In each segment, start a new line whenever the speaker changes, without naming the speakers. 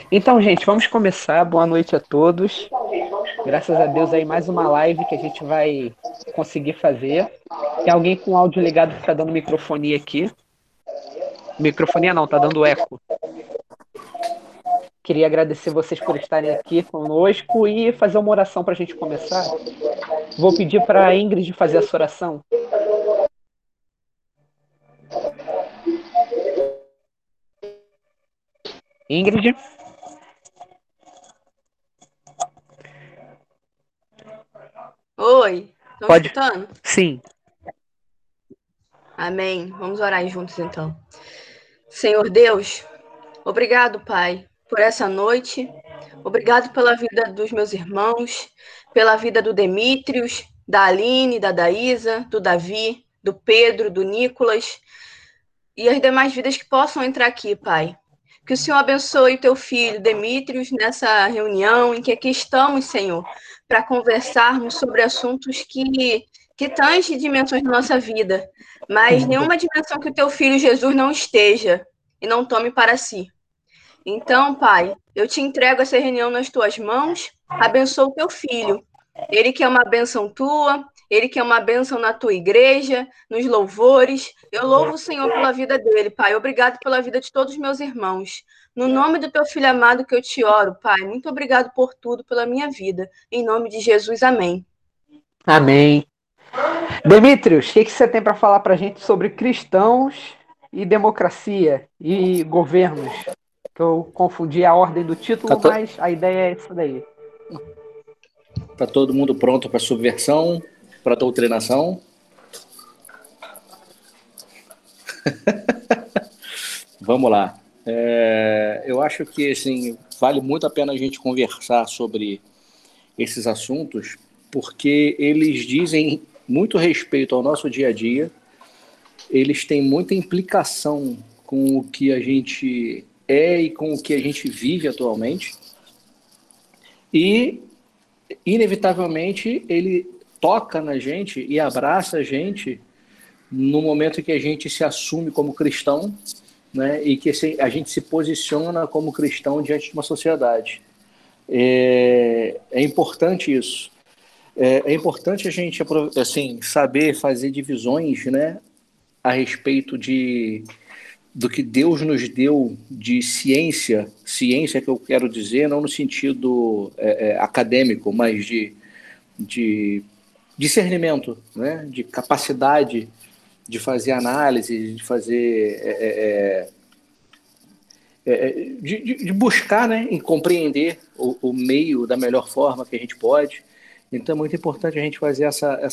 Então, gente, vamos começar. Boa noite a todos. Graças a Deus aí mais uma live que a gente vai conseguir fazer. Tem alguém com áudio ligado que está dando microfonia aqui. Microfonia não, tá dando eco. Queria agradecer vocês por estarem aqui conosco e fazer uma oração para a gente começar. Vou pedir para a Ingrid fazer essa oração. Ingrid,
Oi, estão me
pode?
escutando?
Sim.
Amém. Vamos orar juntos então. Senhor Deus, obrigado, Pai, por essa noite. Obrigado pela vida dos meus irmãos, pela vida do Demétrios, da Aline, da Daísa, do Davi, do Pedro, do Nicolas e as demais vidas que possam entrar aqui, Pai. Que o Senhor abençoe o teu filho, Demétrios, nessa reunião em que aqui estamos, Senhor, para conversarmos sobre assuntos que tangem dimensões da nossa vida, mas nenhuma dimensão que o teu filho Jesus não esteja e não tome para si. Então, Pai, eu te entrego essa reunião nas tuas mãos, abençoa o teu filho. Ele que é uma bênção tua, ele que é uma bênção na tua igreja, nos louvores. Eu louvo o Senhor pela vida dele, Pai. Obrigado pela vida de todos os meus irmãos. No nome do teu filho amado que eu te oro, Pai. Muito obrigado por tudo, pela minha vida. Em nome de Jesus, amém.
Amém. Demétrios, o que você tem para falar para a gente sobre cristãos e democracia e governos? Que eu confundi a ordem do
Tá,
título, mas a ideia é essa daí.
tá todo mundo pronto para subversão, para doutrinação? Vamos lá. Eu acho que assim, vale muito a pena a gente conversar sobre esses assuntos, porque eles dizem muito respeito ao nosso dia a dia, eles têm muita implicação com o que a gente é e com o que a gente vive atualmente, e inevitavelmente ele toca na gente e abraça a gente no momento que a gente se assume como cristão, né, e que a gente se posiciona como cristão diante de uma sociedade. É importante isso. É importante a gente assim, saber fazer divisões, né, a respeito do que Deus nos deu de ciência que eu quero dizer, não no sentido acadêmico, mas de discernimento, né, de capacidade de fazer análise, de fazer de buscar, né, e compreender o meio da melhor forma que a gente pode. Então é muito importante a gente fazer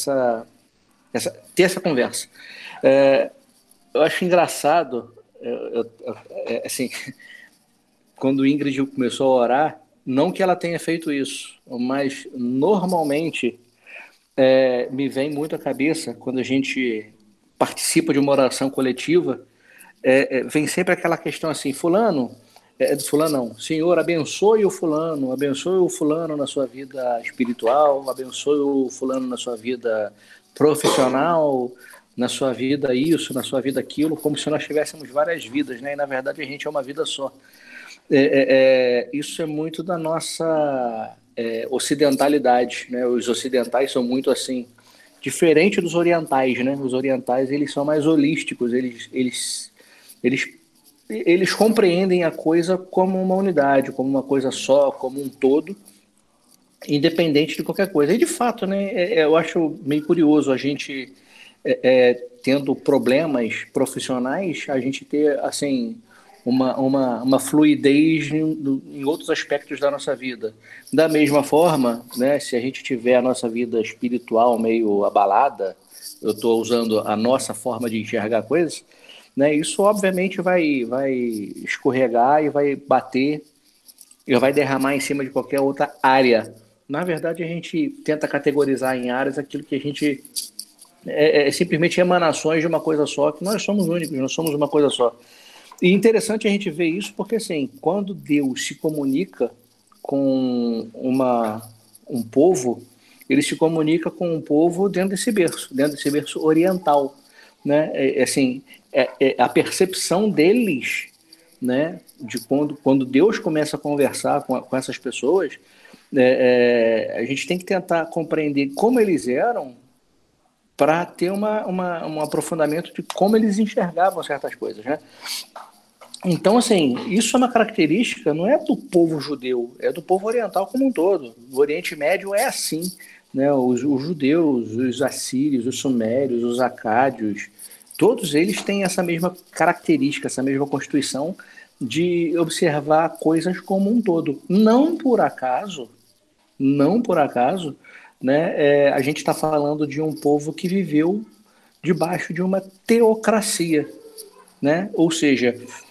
ter essa conversa. Eu acho engraçado, assim, quando o Ingrid começou a orar, não que ela tenha feito isso, mas normalmente me vem muito à cabeça quando a gente participa de uma oração coletiva, vem sempre aquela questão assim, fulano não, Senhor, abençoe o fulano na sua vida espiritual, abençoe o fulano na sua vida profissional, na sua vida isso, na sua vida aquilo, como se nós tivéssemos várias vidas, né? E na verdade a gente é uma vida só. Isso é muito da nossa ocidentalidade, né? Os ocidentais são muito assim, diferente dos orientais, né? Os orientais eles são mais holísticos, eles, eles compreendem a coisa como uma unidade, como uma coisa só, como um todo, independente de qualquer coisa. E de fato, né? Eu acho meio curioso a gente tendo problemas profissionais, a gente ter assim uma fluidez em outros aspectos da nossa vida. Da mesma forma, né, se a gente tiver a nossa vida espiritual meio abalada, eu estou usando a nossa forma de enxergar coisas, né, isso obviamente vai escorregar e vai bater e vai derramar em cima de qualquer outra área. Na verdade, a gente tenta categorizar em áreas aquilo que a gente simplesmente emanações de uma coisa só, que nós somos únicos, nós somos uma coisa só. E interessante a gente ver isso porque, assim, quando Deus se comunica com um povo, ele se comunica com um povo dentro desse berço oriental, né? A percepção deles né, de quando Deus começa a conversar com essas pessoas, a gente tem que tentar compreender como eles eram para ter um aprofundamento de como eles enxergavam certas coisas, né? Então, assim, isso é uma característica, não é do povo judeu, é do povo oriental como um todo. O Oriente Médio é assim, né? Os judeus, os assírios, os sumérios, os acádios, todos eles têm essa mesma característica, essa mesma constituição de observar coisas como um todo. Não por acaso, né? A gente está falando de um povo que viveu debaixo de uma teocracia, né? Ou seja,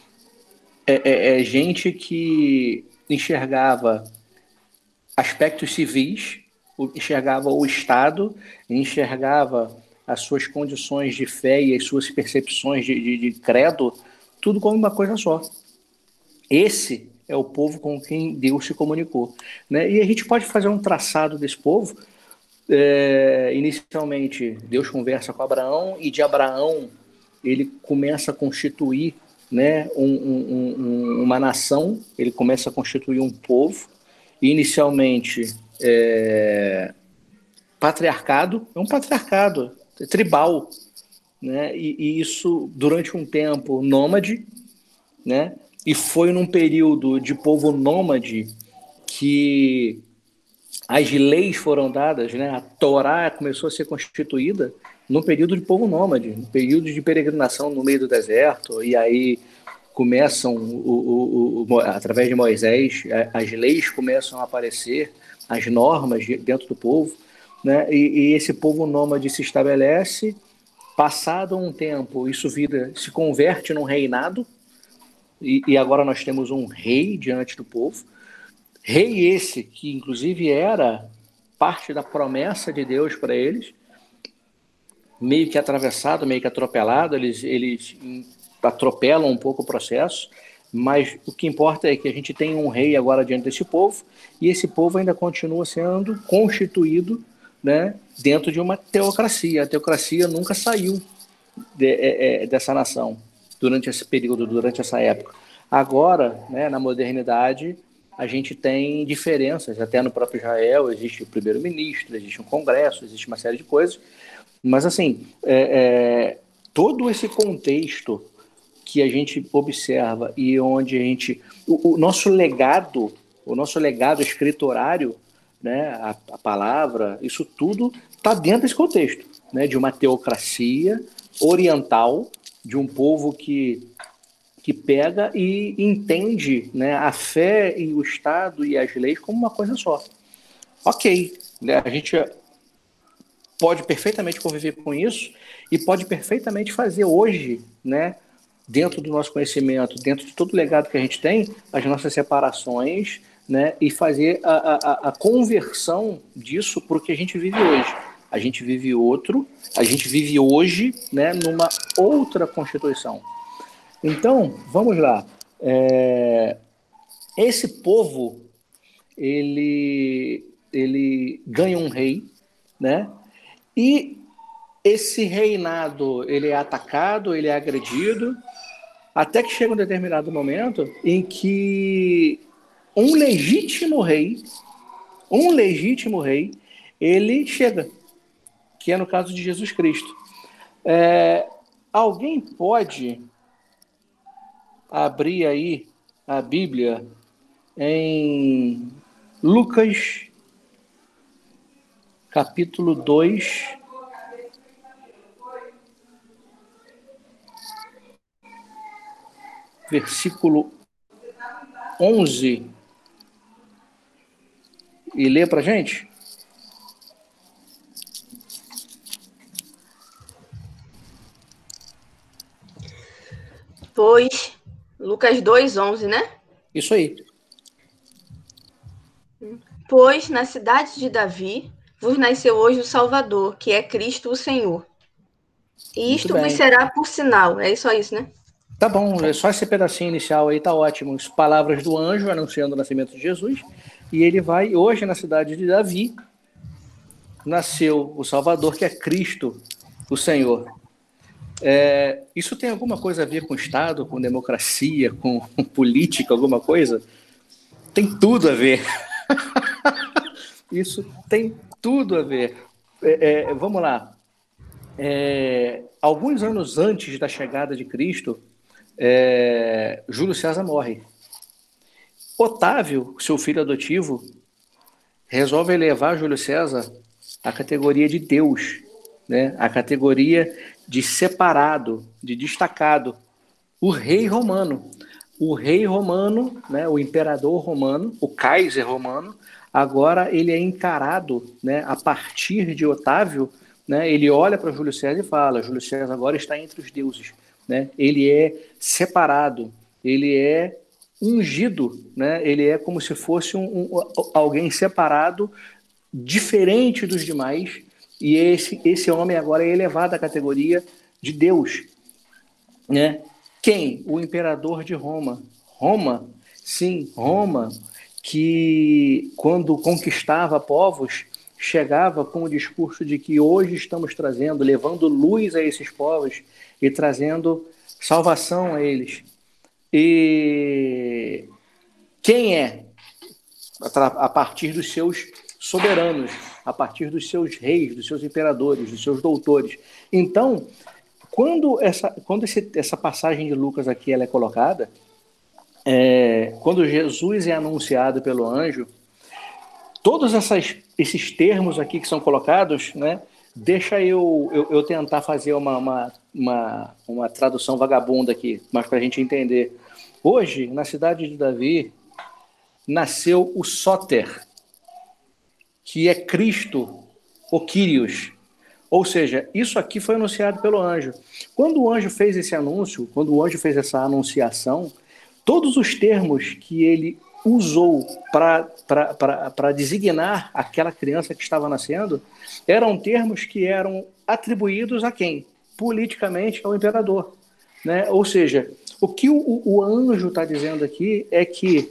gente que enxergava aspectos civis, enxergava o Estado, enxergava as suas condições de fé e as suas percepções de credo, tudo como uma coisa só. Esse é o povo com quem Deus se comunicou, né? E a gente pode fazer um traçado desse povo. Inicialmente, Deus conversa com Abraão, e de Abraão ele começa a constituir, né, uma nação, ele começa a constituir um povo, inicialmente patriarcado, é um patriarcado tribal, né, e isso durante um tempo nômade, né, e foi num período de povo nômade que as leis foram dadas, né, a Torá começou a ser constituída no período de povo nômade, no período de peregrinação no meio do deserto, e aí começam, através de Moisés, as leis começam a aparecer, as normas dentro do povo, né? E esse povo nômade se estabelece, passado um tempo, isso se converte num reinado, e agora nós temos um rei diante do povo, rei esse que inclusive era parte da promessa de Deus para eles, meio que atravessado, meio que atropelado, eles atropelam um pouco o processo, mas o que importa é que a gente tem um rei agora diante desse povo, e esse povo ainda continua sendo constituído, né, dentro de uma teocracia. A teocracia nunca saiu dessa nação durante esse período, durante essa época. Agora, né, na modernidade, a gente tem diferenças, até no próprio Israel existe o primeiro-ministro, existe um congresso, existe uma série de coisas, mas assim, todo esse contexto que a gente observa e onde a gente, o nosso legado escriturário, né, a palavra, isso tudo está dentro desse contexto, né, de uma teocracia oriental, de um povo que pega e entende, né, a fé e o Estado e as leis como uma coisa só. Ok, né, a gente pode perfeitamente conviver com isso e pode perfeitamente fazer hoje, né, dentro do nosso conhecimento, dentro de todo o legado que a gente tem, as nossas separações, né, e fazer a conversão disso para o que a gente vive hoje. A gente vive hoje, né, numa outra constituição. Então, vamos lá. Esse povo, ele ganha um rei, né? E esse reinado, ele é atacado, ele é agredido, até que chega um determinado momento em que um legítimo rei, ele chega, que é no caso de Jesus Cristo. Alguém pode abrir aí a Bíblia em Lucas, capítulo 2, versículo 11, e lê para a gente?
Pois, Lucas 2:11, né?
Isso aí.
Pois na cidade de Davi vos nasceu hoje o Salvador, que é Cristo o Senhor. E isto vos será por sinal. É só isso, né?
Tá bom, é só esse pedacinho inicial aí, tá ótimo. As palavras do anjo anunciando o nascimento de Jesus. E ele vai, hoje na cidade de Davi, nasceu o Salvador, que é Cristo, o Senhor. Isso tem alguma coisa a ver com Estado, com democracia, com política, alguma coisa? Tem tudo a ver. Isso tem tudo a ver. Vamos lá. Alguns anos antes da chegada de Cristo, Júlio César morre. Otávio, seu filho adotivo, resolve elevar Júlio César à categoria de Deus, né? A categoria de separado, de destacado. O rei romano. O rei romano, né, o imperador romano, o Kaiser romano, agora ele é encarado, né, a partir de Otávio, né, ele olha para Júlio César e fala, Júlio César agora está entre os deuses. Né, ele é separado, ele é ungido, né, ele é como se fosse alguém separado, diferente dos demais, e esse homem agora é elevado à categoria de Deus. Né? Quem? O imperador de Roma. Roma, sim, Roma, que quando conquistava povos, chegava com o discurso de que hoje estamos trazendo, levando luz a esses povos e trazendo salvação a eles. E quem é? A partir dos seus soberanos, a partir dos seus reis, dos seus imperadores, dos seus doutores. Então, quando essa passagem de Lucas aqui ela é colocada, quando Jesus é anunciado pelo anjo, todos esses termos aqui que são colocados, né, deixa eu tentar fazer uma tradução vagabunda aqui, mas para a gente entender. Hoje, na cidade de Davi, nasceu o Sóter, que é Cristo, o Kyrios. Ou seja, isso aqui foi anunciado pelo anjo. Quando o anjo fez esse anúncio, quando o anjo fez essa anunciação, todos os termos que ele usou para designar aquela criança que estava nascendo eram termos que eram atribuídos a quem? Politicamente ao imperador. Né? Ou seja, o que o anjo está dizendo aqui é que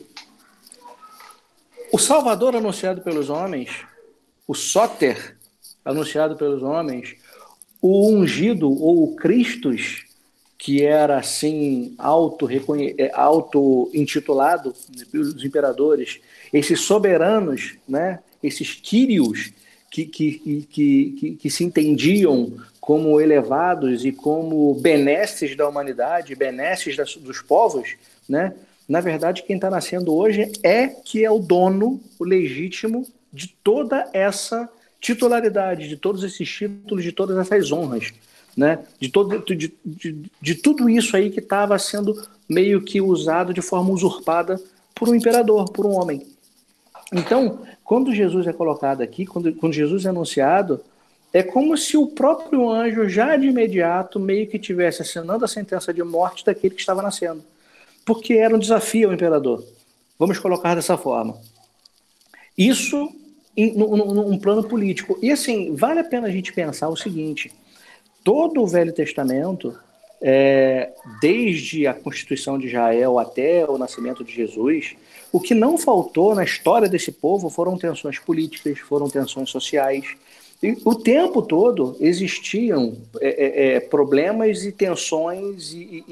o Salvador anunciado pelos homens, o Sóter anunciado pelos homens, o ungido ou o Christus, que era assim auto-intitulado pelos imperadores, esses soberanos, né, esses quírios que se entendiam como elevados e como benesses da humanidade, benesses dos povos, né? Na verdade, quem está nascendo hoje que é o dono, o legítimo de toda essa titularidade, de todos esses títulos, de todas essas honras, né? de tudo isso aí que estava sendo meio que usado de forma usurpada por um imperador, por um homem. Então, quando Jesus é colocado aqui, quando Jesus é anunciado, é como se o próprio anjo já de imediato meio que tivesse assinando a sentença de morte daquele que estava nascendo. Porque era um desafio ao imperador. Vamos colocar dessa forma. Isso num plano político. E assim, vale a pena a gente pensar o seguinte, todo o Velho Testamento, desde a Constituição de Israel até o nascimento de Jesus, o que não faltou na história desse povo foram tensões políticas, foram tensões sociais. E o tempo todo existiam problemas e tensões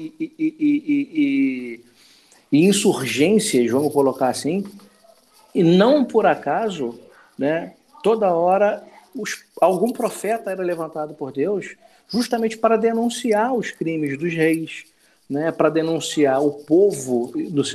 e insurgências, vamos colocar assim, e não por acaso, né, toda hora algum profeta era levantado por Deus justamente para denunciar os crimes dos reis, né, para denunciar o povo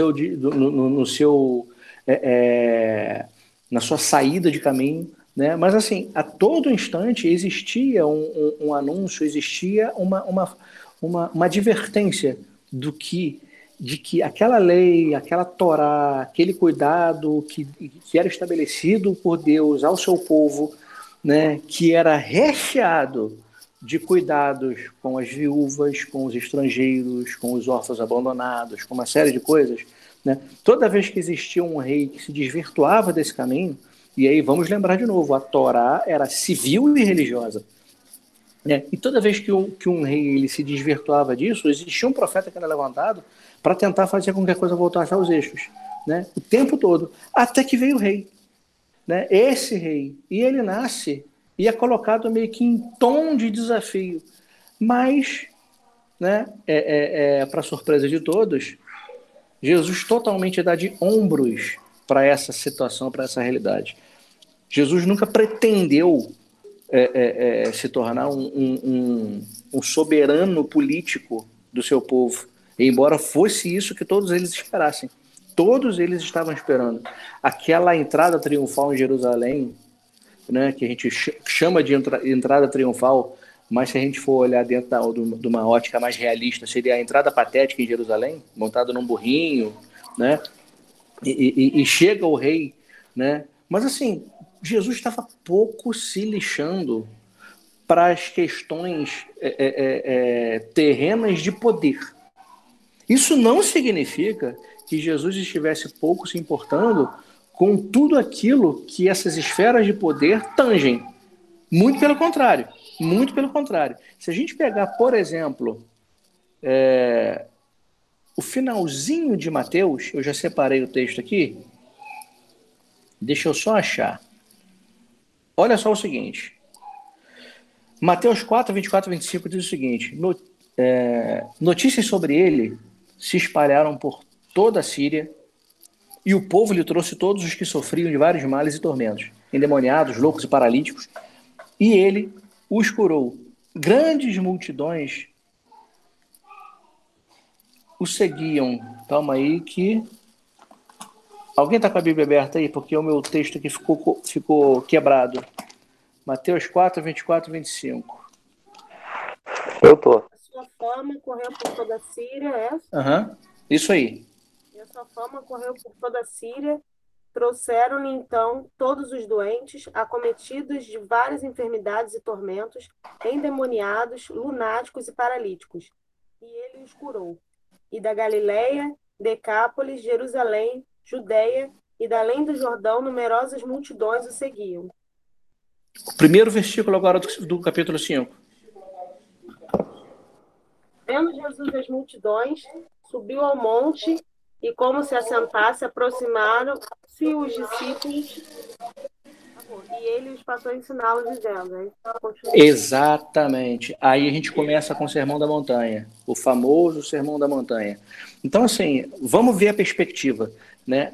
na sua saída de caminho. Né? Mas assim, a todo instante existia um anúncio, existia uma advertência de que aquela lei, aquela Torá, aquele cuidado que era estabelecido por Deus ao seu povo, né, que era recheado de cuidados com as viúvas, com os estrangeiros, com os órfãos abandonados, com uma série de coisas, né? Toda vez que existia um rei que se desvirtuava desse caminho, e aí vamos lembrar de novo, a Torá era civil e religiosa. Né? E toda vez que um rei ele se desvirtuava disso, existia um profeta que era levantado para tentar fazer com que a coisa voltasse aos eixos. Né? O tempo todo, até que veio o rei. Né? Esse rei. E ele nasce e é colocado meio que em tom de desafio. Mas né, para surpresa de todos, Jesus totalmente dá de ombros para essa situação, para essa realidade. Jesus nunca pretendeu se tornar um soberano político do seu povo, embora fosse isso que todos eles esperassem. Todos eles estavam esperando. Aquela entrada triunfal em Jerusalém, né, que a gente chama de entrada triunfal, mas se a gente for olhar dentro de uma ótica mais realista, seria a entrada patética em Jerusalém, montado num burrinho, né, e chega o rei, né, mas assim, Jesus estava pouco se lixando para as questões terrenas de poder. Isso não significa que Jesus estivesse pouco se importando com tudo aquilo que essas esferas de poder tangem. Muito pelo contrário. Muito pelo contrário. Se a gente pegar, por exemplo, o finalzinho de Mateus, eu já separei o texto aqui, deixa eu só achar. Olha só o seguinte. Mateus 4, 24 e 25 diz o seguinte: notícias sobre ele se espalharam por toda a Síria, e o povo lhe trouxe todos os que sofriam de vários males e tormentos, endemoniados, loucos e paralíticos, e ele os curou. Grandes multidões o seguiam. Calma aí que... Alguém está com a Bíblia aberta aí? Porque o meu texto aqui ficou quebrado. Mateus 4, 24 e 25.
Eu tô.
A sua fama correu por toda a Síria,
Isso aí.
E a sua fama correu por toda a Síria. Trouxeram-lhe, então, todos os doentes, acometidos de várias enfermidades e tormentos, endemoniados, lunáticos e paralíticos. E ele os curou. E da Galileia, Decápolis, Jerusalém, Judeia e da além do Jordão, numerosas multidões o seguiam.
O primeiro versículo agora do capítulo 5.
Vendo Jesus as multidões, subiu ao monte e, como se assentasse, aproximaram-se os discípulos e ele os passou a ensiná-los, dizendo...
Exatamente. Aí a gente começa com o Sermão da Montanha, o famoso Sermão da Montanha. Então, assim, vamos ver a perspectiva, né?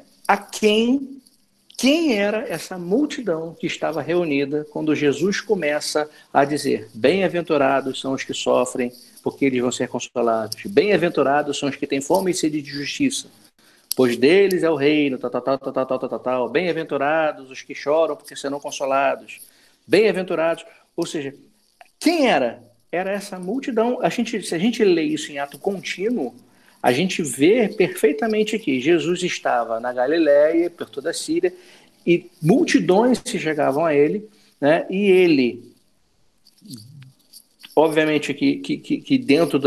Quem era essa multidão que estava reunida quando Jesus começa a dizer: bem-aventurados são os que sofrem, porque eles vão ser consolados. Bem-aventurados são os que têm fome e sede de justiça, pois deles é o reino, tal. Bem-aventurados os que choram, porque serão consolados. Bem-aventurados. Ou seja, quem era? Era essa multidão. Se a gente lê isso em ato contínuo, a gente vê perfeitamente que Jesus estava na Galileia, por toda a Síria, e multidões se chegavam a ele, né? E ele, obviamente que dentro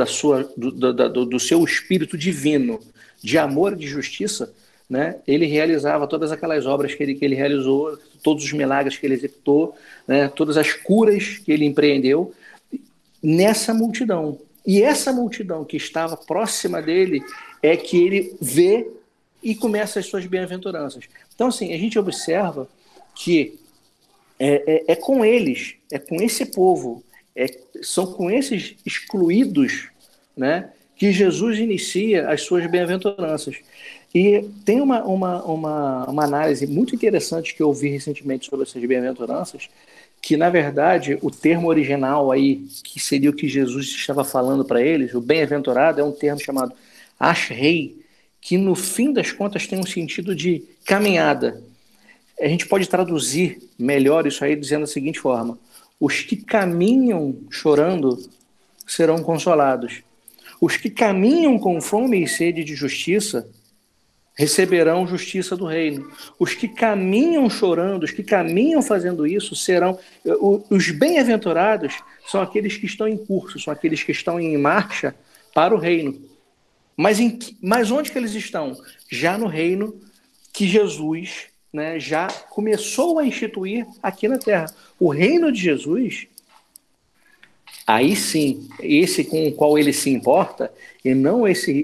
do seu espírito divino, de amor e de justiça, né, ele realizava todas aquelas obras que ele realizou, todos os milagres que ele executou, né, todas as curas que ele empreendeu nessa multidão. E essa multidão que estava próxima dele é que ele vê e começa as suas bem-aventuranças. Então, assim, a gente observa que é com eles, é com esse povo, são com esses excluídos, né, que Jesus inicia as suas bem-aventuranças. E tem uma análise muito interessante que eu vi recentemente sobre essas bem-aventuranças, que, na verdade, o termo original aí, que seria o que Jesus estava falando para eles, o bem-aventurado, é um termo chamado ashrei, que, no fim das contas, tem um sentido de caminhada. A gente pode traduzir melhor isso aí dizendo da seguinte forma: os que caminham chorando serão consolados. Os que caminham com fome e sede de justiça receberão justiça do reino. Os que caminham chorando, os que caminham fazendo isso, serão... Os bem-aventurados são aqueles que estão em curso, são aqueles que estão em marcha para o reino. Mas onde que eles estão? Já no reino que Jesus, né, já começou a instituir aqui na Terra. O reino de Jesus, aí sim, esse com o qual ele se importa, e não esse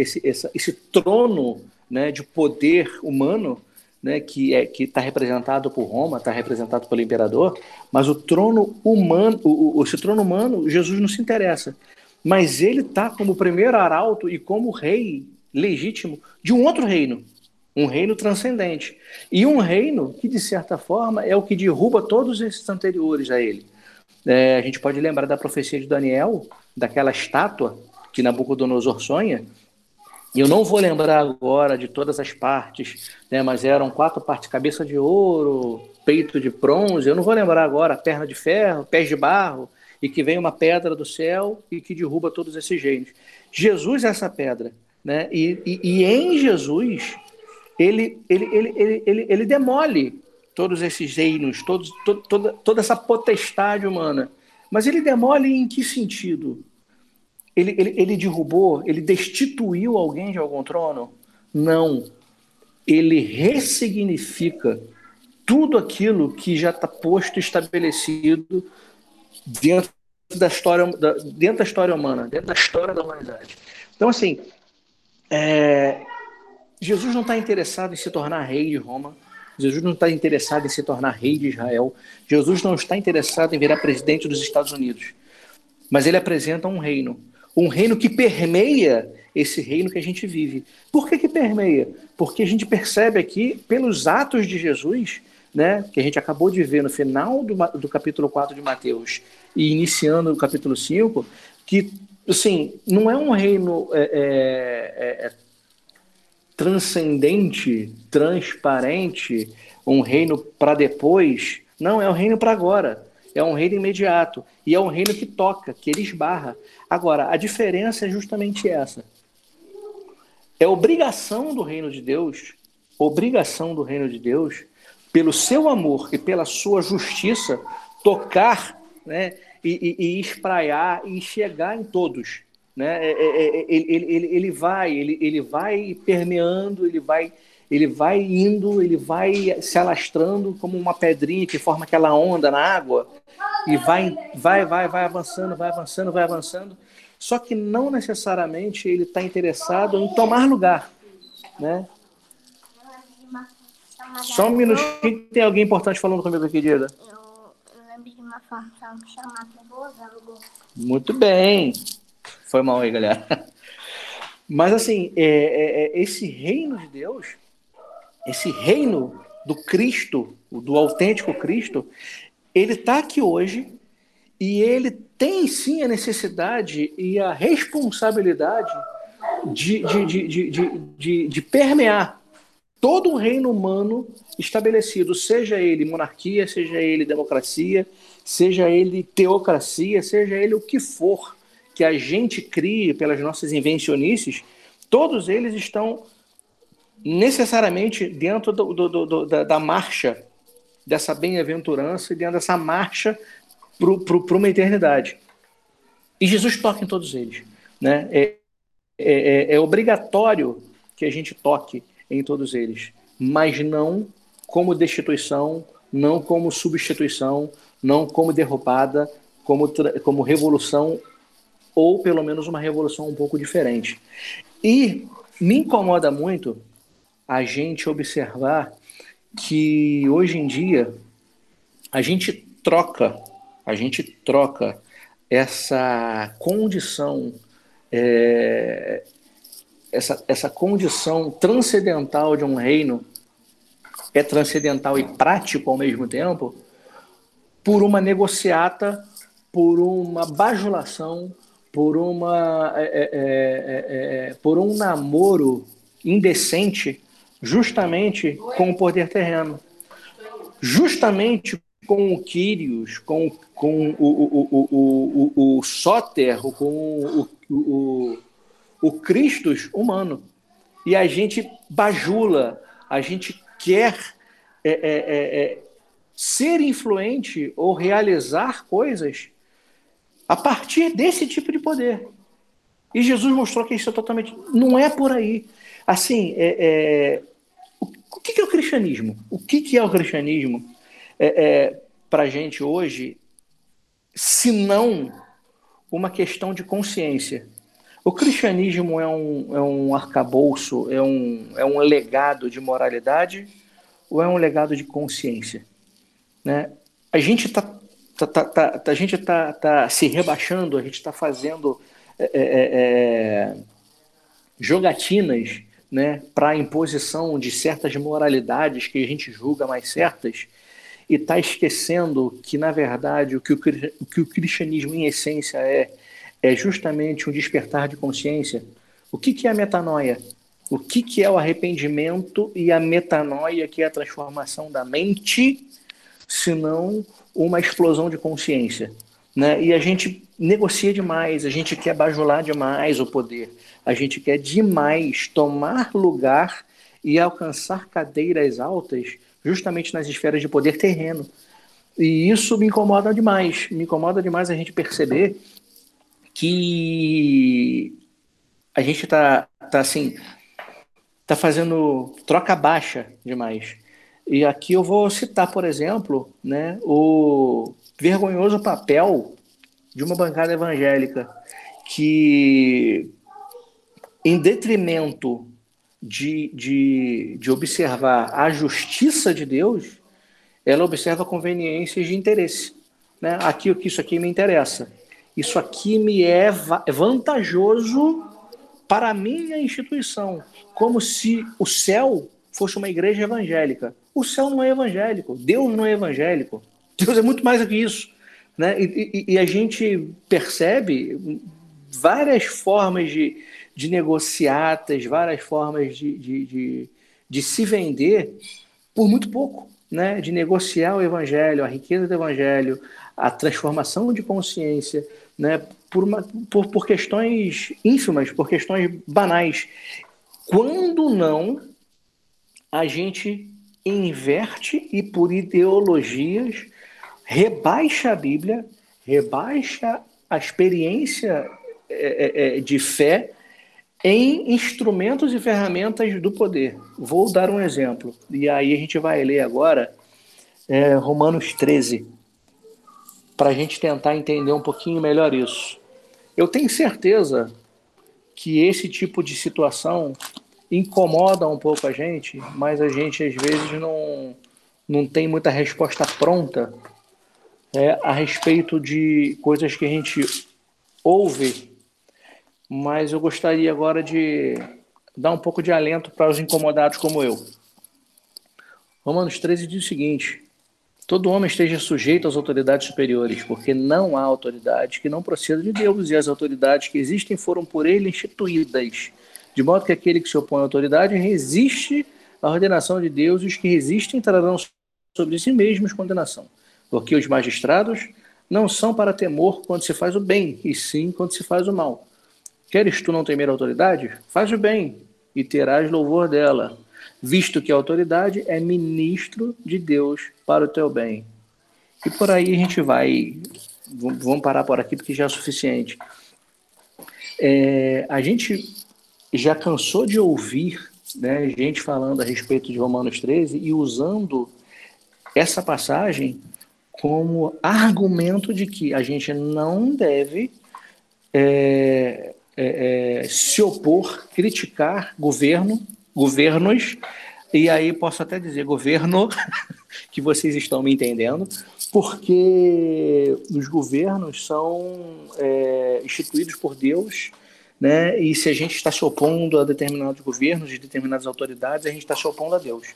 trono, né, de poder humano, né, que está representado por Roma, está representado pelo imperador, mas o trono humano, esse trono humano, Jesus não se interessa. mas ele está como primeiro arauto e como rei legítimo de um outro reino, um reino transcendente. E um reino que, de certa forma, é o que derruba todos esses anteriores a ele. A gente pode lembrar da profecia de Daniel, daquela estátua que Nabucodonosor sonha, e eu não vou lembrar agora de todas as partes, né, mas eram 4 partes: cabeça de ouro, peito de bronze, eu não vou lembrar agora, perna de ferro, pés de barro, e que vem uma pedra do céu e que derruba todos esses reinos. Jesus é essa pedra, né? E em Jesus, ele demole todos esses reinos, toda essa potestade humana. Mas ele demole em que sentido? Ele derrubou, ele destituiu alguém de algum trono? Não. Ele ressignifica tudo aquilo que já está posto, estabelecido dentro da história humana, dentro da história da humanidade. Então, assim, Jesus não está interessado em se tornar rei de Roma. Jesus não está interessado em se tornar rei de Israel. Jesus não está interessado em virar presidente dos Estados Unidos. Mas ele apresenta um reino que permeia esse reino que a gente vive. Por que permeia? Porque a gente percebe aqui, pelos atos de Jesus, né, que a gente acabou de ver no final do capítulo 4 de Mateus e iniciando o capítulo 5, que, assim, não é um reino transcendente, transparente, um reino para depois. Não, é um reino para agora. É um reino imediato. E é um reino que toca, que ele esbarra. Agora, a diferença é justamente essa. É obrigação do reino de Deus, pelo seu amor e pela sua justiça, tocar, né, e espraiar e chegar em todos. Né? Ele vai permeando, ele vai indo, ele vai se alastrando como uma pedrinha que forma aquela onda na água e vai avançando. Só que não necessariamente ele está interessado em tomar lugar, né? Só um minutinho, tem alguém importante falando comigo aqui, Diego.
Eu lembro de uma função chamada losango.
Muito bem. Foi mal aí, galera. Mas, assim, esse reino de Deus, esse reino do Cristo, do autêntico Cristo, ele está aqui hoje e ele tem, sim, a necessidade e a responsabilidade de permear todo o reino humano estabelecido, seja ele monarquia, seja ele democracia, seja ele teocracia, seja ele o que for que a gente crie pelas nossas invencionices, todos eles estão necessariamente dentro da marcha dessa bem-aventurança e dentro dessa marcha para uma eternidade. E Jesus toca em todos eles. Né? É obrigatório que a gente toque em todos eles, mas não como destituição, não como substituição, não como derrubada, como revolução, ou pelo menos uma revolução um pouco diferente. E me incomoda muito a gente observar que hoje em dia a gente troca essa condição, essa condição transcendental de um reino, transcendental e prático ao mesmo tempo, por uma negociata, por uma bajulação, por um namoro indecente, justamente com o poder terreno, justamente com o Quírios, com o Sóter, com o Christus humano. E a gente bajula, a gente quer ser influente ou realizar coisas a partir desse tipo de poder. E Jesus mostrou que isso é totalmente... Não é por aí. Assim, o que é o cristianismo? O que é o cristianismo para a gente hoje, se não uma questão de consciência? O cristianismo é um arcabouço, é um legado de moralidade ou é um legado de consciência? Né? A gente está se rebaixando, a gente está fazendo jogatinas, né, para a imposição de certas moralidades que a gente julga mais certas, e está esquecendo que, na verdade, o que o cristianismo, em essência, é justamente um despertar de consciência. O que é a metanoia? O que é o arrependimento e a metanoia, que é a transformação da mente, senão uma explosão de consciência, né? E a gente negocia demais, a gente quer bajular demais o poder, a gente quer demais tomar lugar e alcançar cadeiras altas justamente nas esferas de poder terreno. E isso me incomoda demais a gente perceber que a gente tá assim, tá fazendo troca baixa demais. E aqui eu vou citar, por exemplo, né, o vergonhoso papel de uma bancada evangélica que, em detrimento de observar a justiça de Deus, ela observa conveniências de interesse. Né? Isso aqui me interessa. Isso aqui me é vantajoso para a minha instituição. Como se o céu fosse uma igreja evangélica. O céu não é evangélico. Deus não é evangélico. Deus é muito mais do que isso. Né? E a gente percebe várias formas de negociatas, várias formas de se vender por muito pouco, né? De negociar o evangelho, a riqueza do evangelho, a transformação de consciência, né? Por questões ínfimas, por questões banais. Quando não, a gente inverte e, por ideologias, rebaixa a Bíblia, rebaixa a experiência de fé em instrumentos e ferramentas do poder. Vou dar um exemplo. E aí a gente vai ler agora Romanos 13, para a gente tentar entender um pouquinho melhor isso. Eu tenho certeza que esse tipo de situação incomoda um pouco a gente, mas a gente às vezes não tem muita resposta pronta a respeito de coisas que a gente ouve, mas eu gostaria agora de dar um pouco de alento para os incomodados como eu. Romanos 13 diz o seguinte: todo homem esteja sujeito às autoridades superiores, porque não há autoridade que não proceda de Deus, e as autoridades que existem foram por ele instituídas, de modo que aquele que se opõe à autoridade resiste à ordenação de Deus, e os que resistem trarão sobre si mesmos condenação, porque os magistrados não são para temor quando se faz o bem, e sim quando se faz o mal. Queres tu não temer a autoridade? Faz o bem, e terás louvor dela, visto que a autoridade é ministro de Deus para o teu bem. E por aí a gente vai, vamos parar por aqui porque já é o suficiente. A gente já cansou de ouvir, né, gente falando a respeito de Romanos 13 e usando essa passagem como argumento de que a gente não deve se opor, criticar governos, e aí posso até dizer governo, que vocês estão me entendendo, porque os governos são instituídos por Deus, né? E se a gente está se opondo a determinados governos, de determinadas autoridades, a gente está se opondo a Deus.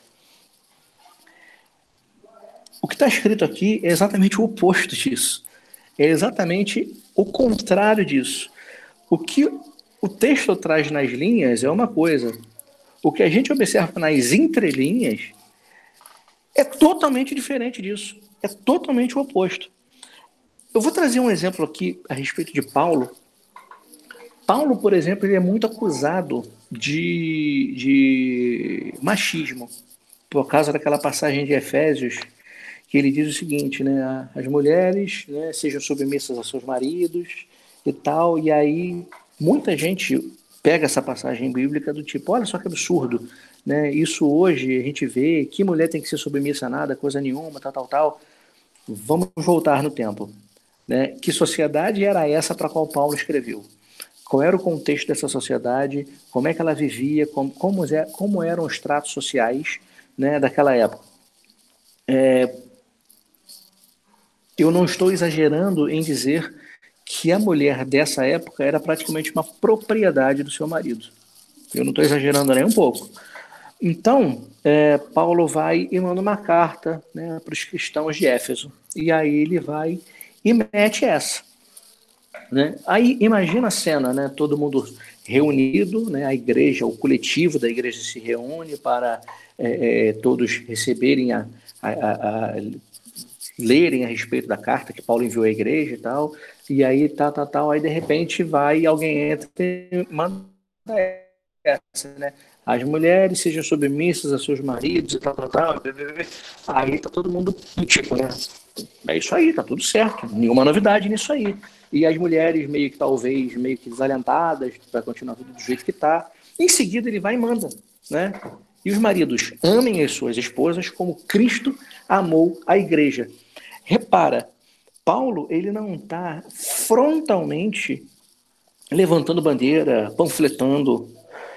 O que está escrito aqui é exatamente o oposto disso. É exatamente o contrário disso. O que o texto traz nas linhas é uma coisa. O que a gente observa nas entrelinhas é totalmente diferente disso. É totalmente o oposto. Eu vou trazer um exemplo aqui a respeito de Paulo. Paulo, por exemplo, ele é muito acusado de machismo, por causa daquela passagem de Efésios, que ele diz o seguinte, né? As mulheres, né, sejam submissas a seus maridos e tal, e aí muita gente pega essa passagem bíblica do tipo, olha só que absurdo, né? Isso hoje a gente vê, que mulher tem que ser submissa a nada, coisa nenhuma, tal. Vamos voltar no tempo, né? Que sociedade era essa para a qual Paulo escreveu? Qual era o contexto dessa sociedade? Como é que ela vivia? Como eram os tratos sociais, né, daquela época? Eu não estou exagerando em dizer que a mulher dessa época era praticamente uma propriedade do seu marido. Eu não estou exagerando nem um pouco. Então, Paulo vai e manda uma carta, né, para os cristãos de Éfeso. E aí ele vai e mete essa. Né? Aí imagina a cena, né, todo mundo reunido, né, a igreja, o coletivo da igreja se reúne para todos receberem lerem a respeito da carta que Paulo enviou à igreja e tal, e aí aí de repente alguém entra e manda essa, né? As mulheres sejam submissas a seus maridos e tal. Aí tá todo mundo tipo, né? É isso aí, tá tudo certo, nenhuma novidade nisso aí. E as mulheres meio que desalentadas, vai continuar tudo do jeito que tá. Em seguida ele vai e manda, né? E os maridos amem as suas esposas como Cristo amou a igreja. Repara, Paulo, ele não está frontalmente levantando bandeira, panfletando,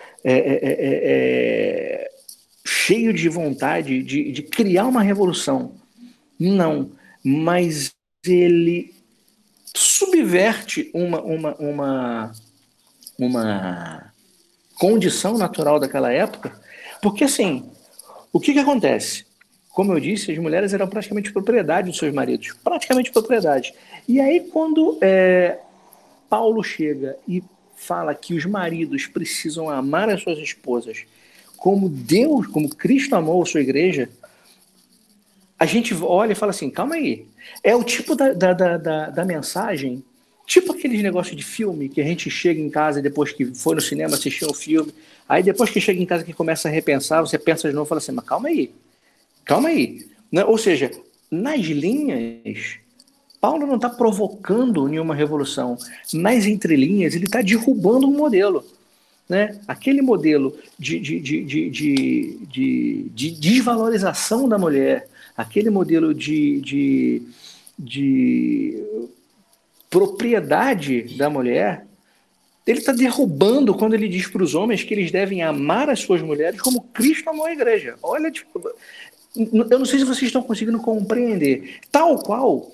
cheio de vontade de criar uma revolução. Não, mas ele subverte uma condição natural daquela época, porque assim, o que acontece? Como eu disse, as mulheres eram praticamente propriedade dos seus maridos, praticamente propriedade. E aí quando Paulo chega e fala que os maridos precisam amar as suas esposas como Deus, como Cristo amou a sua igreja, a gente olha e fala assim, calma aí, é o tipo da mensagem, tipo aqueles negócios de filme que a gente chega em casa depois que foi no cinema assistir um filme, aí depois que chega em casa que começa a repensar, você pensa de novo e fala assim, mas calma aí. Né? Ou seja, nas linhas, Paulo não está provocando nenhuma revolução. Nas entrelinhas, ele está derrubando um modelo. Né? Aquele modelo de desvalorização da mulher, aquele modelo de propriedade da mulher, ele está derrubando quando ele diz para os homens que eles devem amar as suas mulheres como Cristo amou a igreja. Olha, eu não sei se vocês estão conseguindo compreender. Tal qual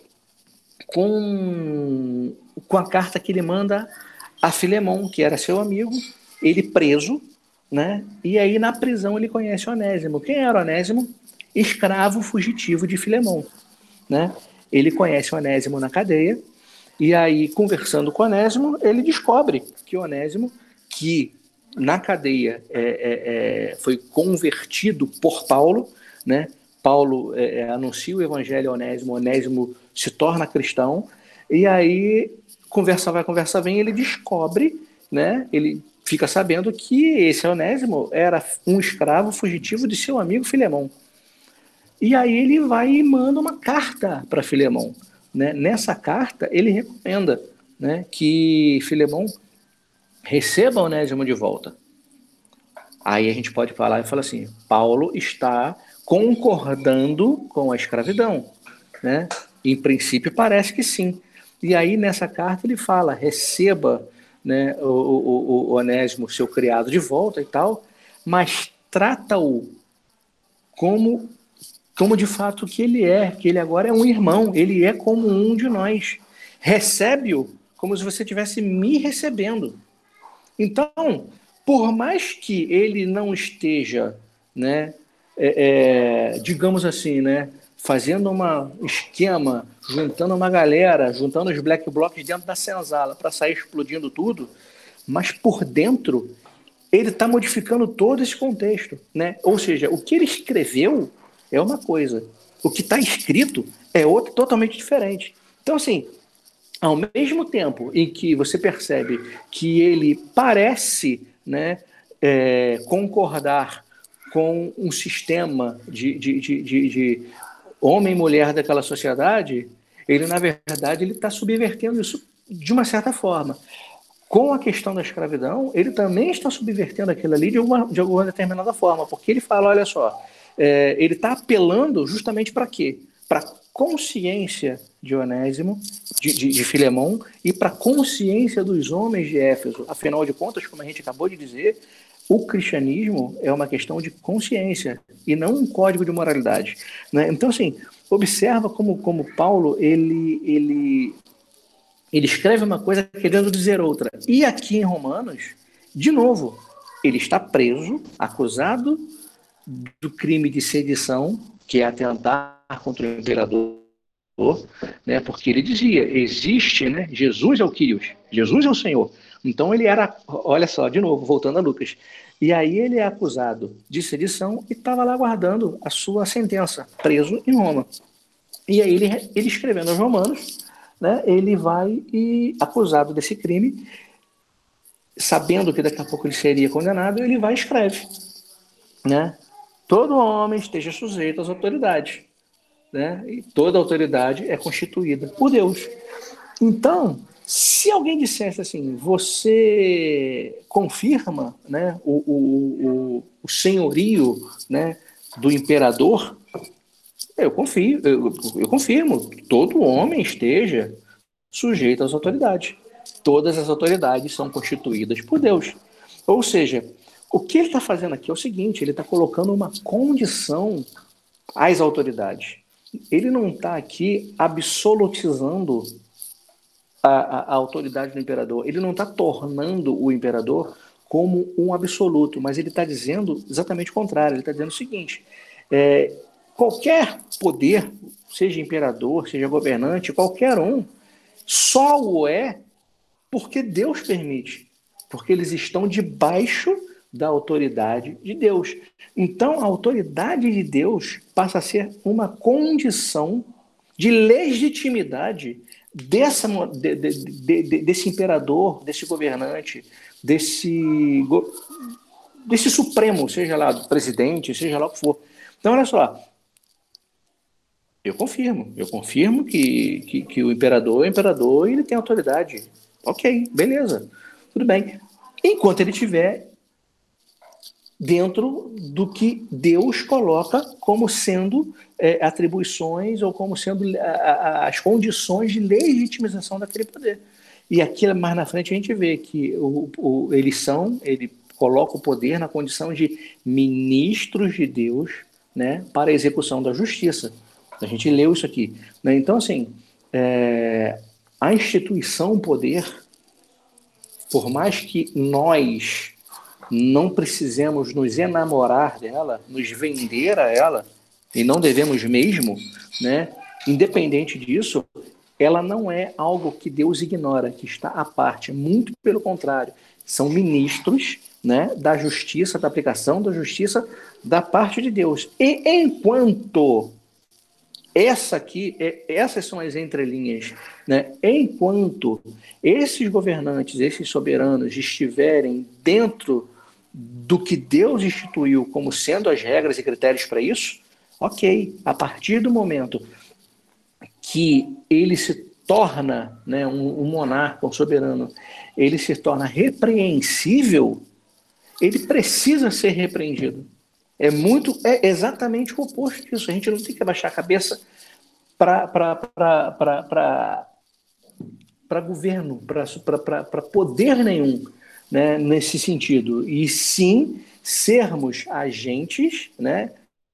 com a carta que ele manda a Filemon, que era seu amigo, ele preso, né? E aí na prisão ele conhece Onésimo. Quem era Onésimo? Escravo fugitivo de Filemon, né? Ele conhece Onésimo na cadeia, e aí conversando com Onésimo, ele descobre que Onésimo, que na cadeia foi convertido por Paulo, né? Paulo anuncia o evangelho a Onésimo, Onésimo se torna cristão, e aí conversa vai, conversa vem, ele descobre, né? Ele fica sabendo que esse Onésimo era um escravo fugitivo de seu amigo Filemon. E aí ele vai e manda uma carta para Filemon. Né? Nessa carta, ele recomenda, né, que Filemon receba Onésimo de volta. Aí a gente pode falar e falar assim, Paulo está concordando com a escravidão. Né? Em princípio, parece que sim. E aí, nessa carta, ele fala, receba, né, o Onésimo, seu criado, de volta e tal, mas trata-o como de fato que ele agora é um irmão, ele é como um de nós. Recebe-o como se você estivesse me recebendo. Então, por mais que ele não esteja, né, digamos assim, né, fazendo um esquema, juntando uma galera, juntando os black blocs dentro da senzala para sair explodindo tudo, mas por dentro ele está modificando todo esse contexto, né? Ou seja, o que ele escreveu é uma coisa, o que está escrito é outra, totalmente diferente. Então, assim, ao mesmo tempo em que você percebe que ele parece, né, concordar com um sistema de homem e mulher daquela sociedade, ele, na verdade, ele está subvertendo isso de uma certa forma. Com a questão da escravidão, ele também está subvertendo aquilo ali de alguma determinada forma, porque ele fala, olha só, ele está apelando justamente para quê? Para a consciência de Onésimo, de Filemon, e para a consciência dos homens de Éfeso. Afinal de contas, como a gente acabou de dizer, o cristianismo é uma questão de consciência e não um código de moralidade. Né? Então, assim, observa como Paulo ele Ele escreve uma coisa querendo dizer outra. E aqui em Romanos, de novo, ele está preso, acusado do crime de sedição, que é atentar contra o imperador, né? Porque ele dizia, existe, né? Jesus é o Kyrios, Jesus é o Senhor. Então ele era, olha só, de novo, voltando a Lucas. E aí ele é acusado de sedição e estava lá aguardando a sua sentença, preso em Roma. E aí ele escrevendo aos Romanos, né, ele vai e, acusado desse crime, sabendo que daqui a pouco ele seria condenado, ele vai e escreve, né? Todo homem esteja sujeito às autoridades, né? E toda autoridade é constituída por Deus. Então, se alguém dissesse assim, você confirma, né, o senhorio, né, do imperador, eu confio, eu confirmo, todo homem esteja sujeito às autoridades. Todas as autoridades são constituídas por Deus. Ou seja, o que ele está fazendo aqui é o seguinte, ele está colocando uma condição às autoridades. Ele não está aqui absolutizando a autoridade do imperador. Ele não está tornando o imperador como um absoluto, mas ele está dizendo exatamente o contrário. Ele está dizendo o seguinte, qualquer poder, seja imperador, seja governante, qualquer um, só o é porque Deus permite, porque eles estão debaixo da autoridade de Deus. Então, a autoridade de Deus passa a ser uma condição de legitimidade desse imperador, desse governante, desse supremo, seja lá do presidente, seja lá o que for. Então, olha só, eu confirmo que o imperador é o imperador e ele tem autoridade. Ok, beleza, tudo bem. Enquanto ele estiver dentro do que Deus coloca como sendo atribuições ou como sendo as condições de legitimização daquele poder. E aqui mais na frente a gente vê que ele coloca o poder na condição de ministros de Deus, né, para a execução da justiça. A gente leu isso aqui, né? Então, assim, a instituição poder, por mais que nós não precisemos nos enamorar dela, nos vender a ela, e não devemos mesmo, né? Independente disso, ela não é algo que Deus ignora, que está à parte. Muito pelo contrário, são ministros, né, da justiça, da aplicação da justiça da parte de Deus. E enquanto essas são as entrelinhas, né? Enquanto esses governantes, esses soberanos estiverem dentro do que Deus instituiu como sendo as regras e critérios para isso, ok. A partir do momento que ele se torna, né, um monarca, um soberano, ele se torna repreensível, ele precisa ser repreendido. É exatamente o oposto disso. A gente não tem que abaixar a cabeça para governo, para poder nenhum, né, nesse sentido. E sim sermos agentes, né,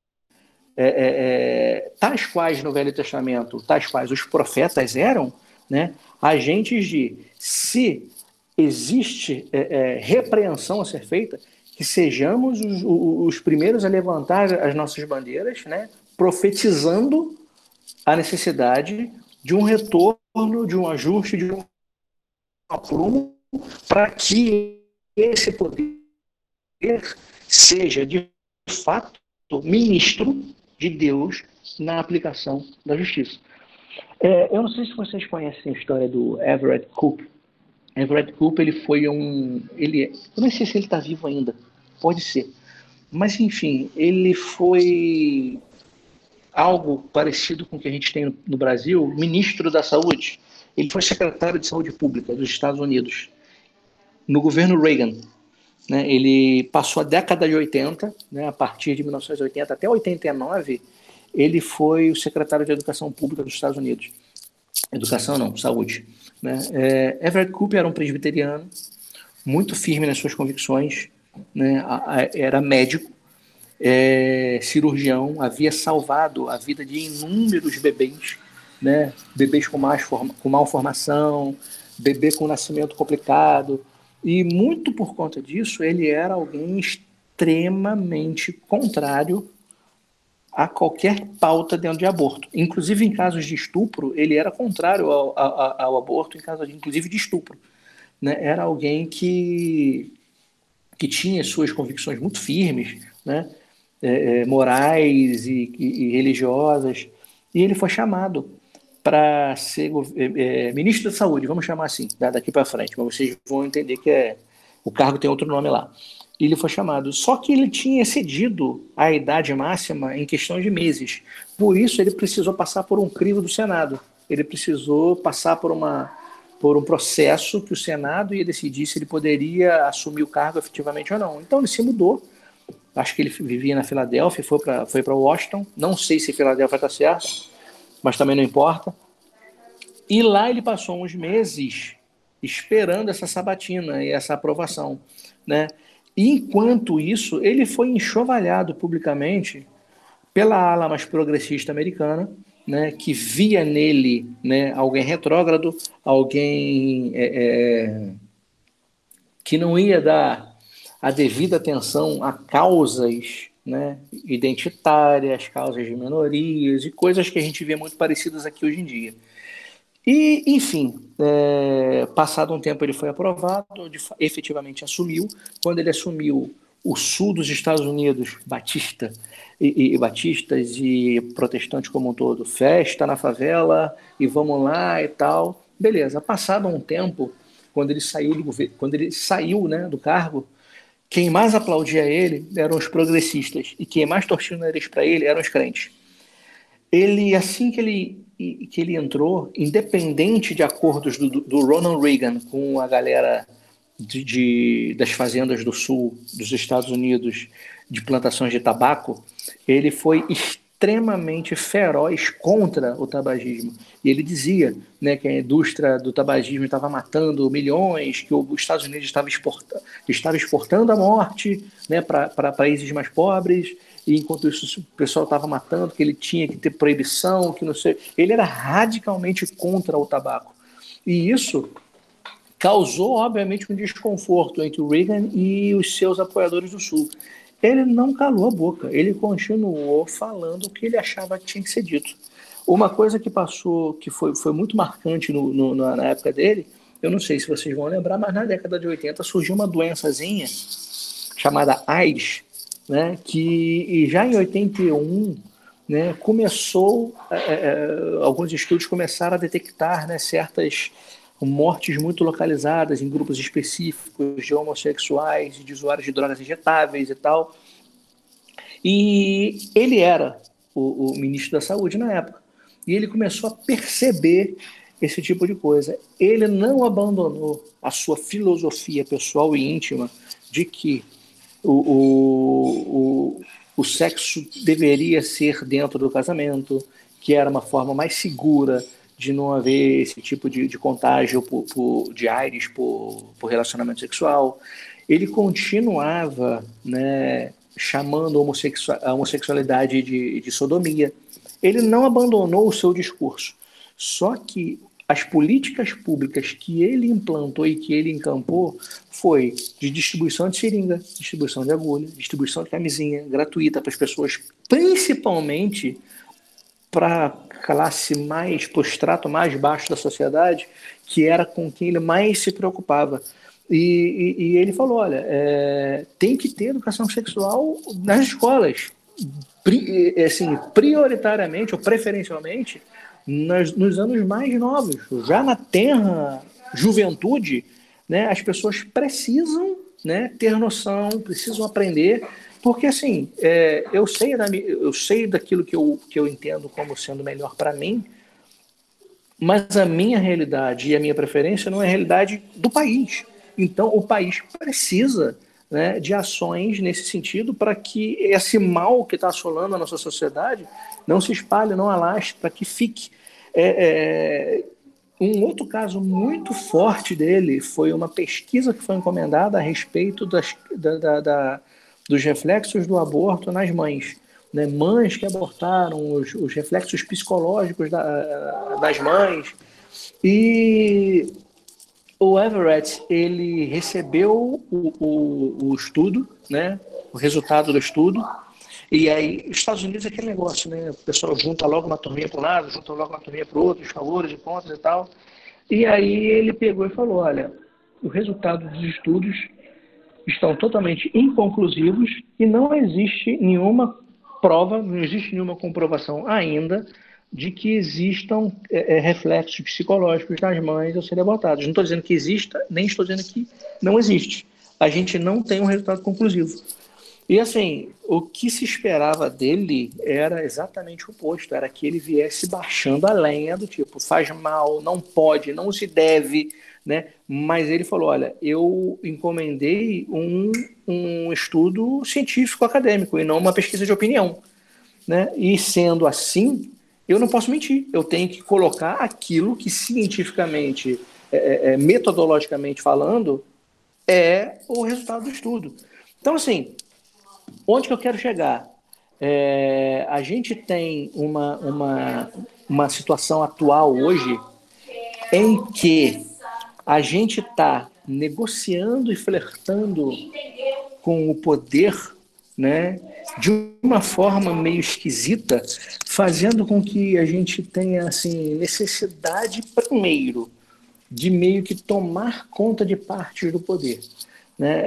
tais quais no Velho Testamento, tais quais os profetas eram, né, agentes de, se existe repreensão a ser feita, que sejamos os primeiros a levantar as nossas bandeiras, né, profetizando a necessidade de um retorno, de um ajuste, de um aprumo, para que esse poder seja, de fato, ministro de Deus na aplicação da justiça. Eu não sei se vocês conhecem a história do Everett Koop. Everett Koop, eu não sei se ele está vivo ainda, pode ser, mas enfim, ele foi algo parecido com o que a gente tem no Brasil, ministro da Saúde. Ele foi secretário de Saúde Pública dos Estados Unidos, no governo Reagan. Né? Ele passou a década de 80, né, a partir de 1980 até 89, ele foi o secretário de Educação Pública dos Estados Unidos. Educação não, saúde. Né? Everett Koop era um presbiteriano, muito firme nas suas convicções, né? Era médico, cirurgião, havia salvado a vida de inúmeros bebês, né? Bebês com malformação, bebê com nascimento complicado. E muito por conta disso, ele era alguém extremamente contrário a qualquer pauta dentro de aborto. Inclusive, em casos de estupro, ele era contrário ao aborto, em casos, inclusive, de estupro. Né? Era alguém que tinha suas convicções muito firmes, né? Morais e religiosas, e ele foi chamado para ser ministro da Saúde, vamos chamar assim, daqui para frente, mas vocês vão entender que o cargo tem outro nome lá. E ele foi chamado, só que ele tinha excedido a idade máxima em questão de meses, por isso ele precisou passar por um crivo do Senado, ele precisou passar por um processo que o Senado ia decidir se ele poderia assumir o cargo efetivamente ou não. Então ele se mudou, acho que ele vivia na Filadélfia, foi para Washington, não sei se Filadélfia está certo, mas também não importa. E lá ele passou uns meses esperando essa sabatina e essa aprovação, né? E enquanto isso, ele foi enxovalhado publicamente pela ala mais progressista americana, né, que via nele, né, alguém retrógrado, alguém que não ia dar a devida atenção a causas, né, identitárias, causas de minorias e coisas que a gente vê muito parecidas aqui hoje em dia. E, enfim, passado um tempo ele foi aprovado, efetivamente assumiu. Quando ele assumiu, o sul dos Estados Unidos, batistas e protestantes como um todo, festa na favela e vamos lá e tal. Beleza, passado um tempo, quando ele saiu, né, do cargo, quem mais aplaudia ele eram os progressistas e quem mais torcia o nariz para ele eram os crentes. Assim que ele entrou, independente de acordos do Ronald Reagan com a galera das fazendas do sul dos Estados Unidos, de plantações de tabaco, ele foi extremamente feroz contra o tabagismo. E ele dizia, né, que a indústria do tabagismo estava matando milhões, que os Estados Unidos estava exportando a morte, né, para países mais pobres, e enquanto isso o pessoal estava matando, que ele tinha que ter proibição, que não sei. Ele era radicalmente contra o tabaco. E isso causou, obviamente, um desconforto entre o Reagan e os seus apoiadores do Sul. Ele não calou a boca, ele continuou falando o que ele achava que tinha que ser dito. Uma coisa que passou, que foi muito marcante na época dele, eu não sei se vocês vão lembrar, mas na década de 80 surgiu uma doençazinha chamada AIDS, né, que já em 81, né, começou, alguns estudos começaram a detectar, né, certas mortes muito localizadas em grupos específicos de homossexuais, de usuários de drogas injetáveis e tal. E ele era o ministro da Saúde na época. E ele começou a perceber esse tipo de coisa. Ele não abandonou a sua filosofia pessoal e íntima de que o sexo deveria ser dentro do casamento, que era uma forma mais segura de não haver esse tipo de contágio de AIDS por relacionamento sexual. Ele continuava, né, chamando a homossexualidade de sodomia. Ele não abandonou o seu discurso. Só que as políticas públicas que ele implantou e que ele encampou foi de distribuição de seringa, distribuição de agulha, distribuição de camisinha gratuita para as pessoas, principalmente para a classe mais, para o extrato mais baixo da sociedade, que era com quem ele mais se preocupava. E ele falou, olha, tem que ter educação sexual nas escolas, assim, prioritariamente ou preferencialmente nos anos mais novos, já na tenra juventude, né, as pessoas precisam, né, ter noção, precisam aprender, porque assim, eu sei daquilo que eu entendo como sendo melhor para mim, mas a minha realidade e a minha preferência não é a realidade do país. Então o país precisa, né, de ações nesse sentido para que esse mal que está assolando a nossa sociedade não se espalhe, não alastre, para que fique. Um outro caso muito forte dele foi uma pesquisa que foi encomendada a respeito dos reflexos do aborto nas mães. né? Mães que abortaram, os reflexos psicológicos das mães. E o Everett, ele recebeu o estudo, né? O resultado do estudo. E aí, os Estados Unidos é aquele negócio, né? O pessoal junta logo uma turminha para um lado, junta logo uma turminha para o outro, os favores e contras e tal. E aí ele pegou e falou, olha, o resultado dos estudos estão totalmente inconclusivos e não existe nenhuma prova, não existe nenhuma comprovação ainda de que existam reflexos psicológicos nas mães ao serem abortadas. Não estou dizendo que exista, nem estou dizendo que não existe. A gente não tem um resultado conclusivo. E assim, o que se esperava dele era exatamente o oposto, era que ele viesse baixando a lenha do tipo, faz mal, não pode, não se deve, né? Mas ele falou, olha, eu encomendei um estudo científico acadêmico e não uma pesquisa de opinião, né? E sendo assim, eu não posso mentir, eu tenho que colocar aquilo que cientificamente, metodologicamente falando, é o resultado do estudo. Então, assim, onde que eu quero chegar? A gente tem uma situação atual hoje em que a gente está negociando e flertando com o poder, né, de uma forma meio esquisita, fazendo com que a gente tenha assim, necessidade, primeiro, de meio que tomar conta de partes do poder. Né?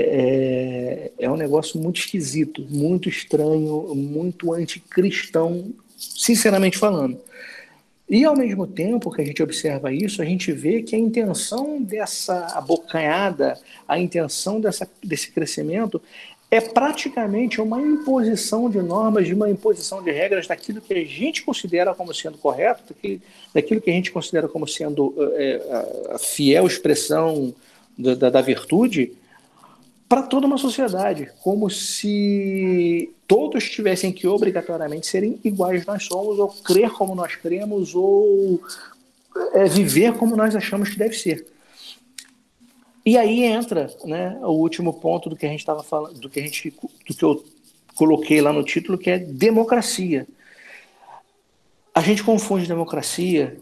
É um negócio muito esquisito, muito estranho, muito anticristão, sinceramente falando. E, ao mesmo tempo que a gente observa isso, a gente vê que a intenção dessa abocanhada, a intenção desse crescimento é praticamente uma imposição de normas, de uma imposição de regras daquilo que a gente considera como sendo correto, daquilo que a gente considera como sendo a fiel expressão da virtude, para toda uma sociedade, como se todos tivessem que obrigatoriamente serem iguais nós somos, ou crer como nós cremos, ou viver como nós achamos que deve ser. E aí entra, né, o último ponto do que a gente estava falando, do que eu coloquei lá no título, que é democracia. A gente confunde democracia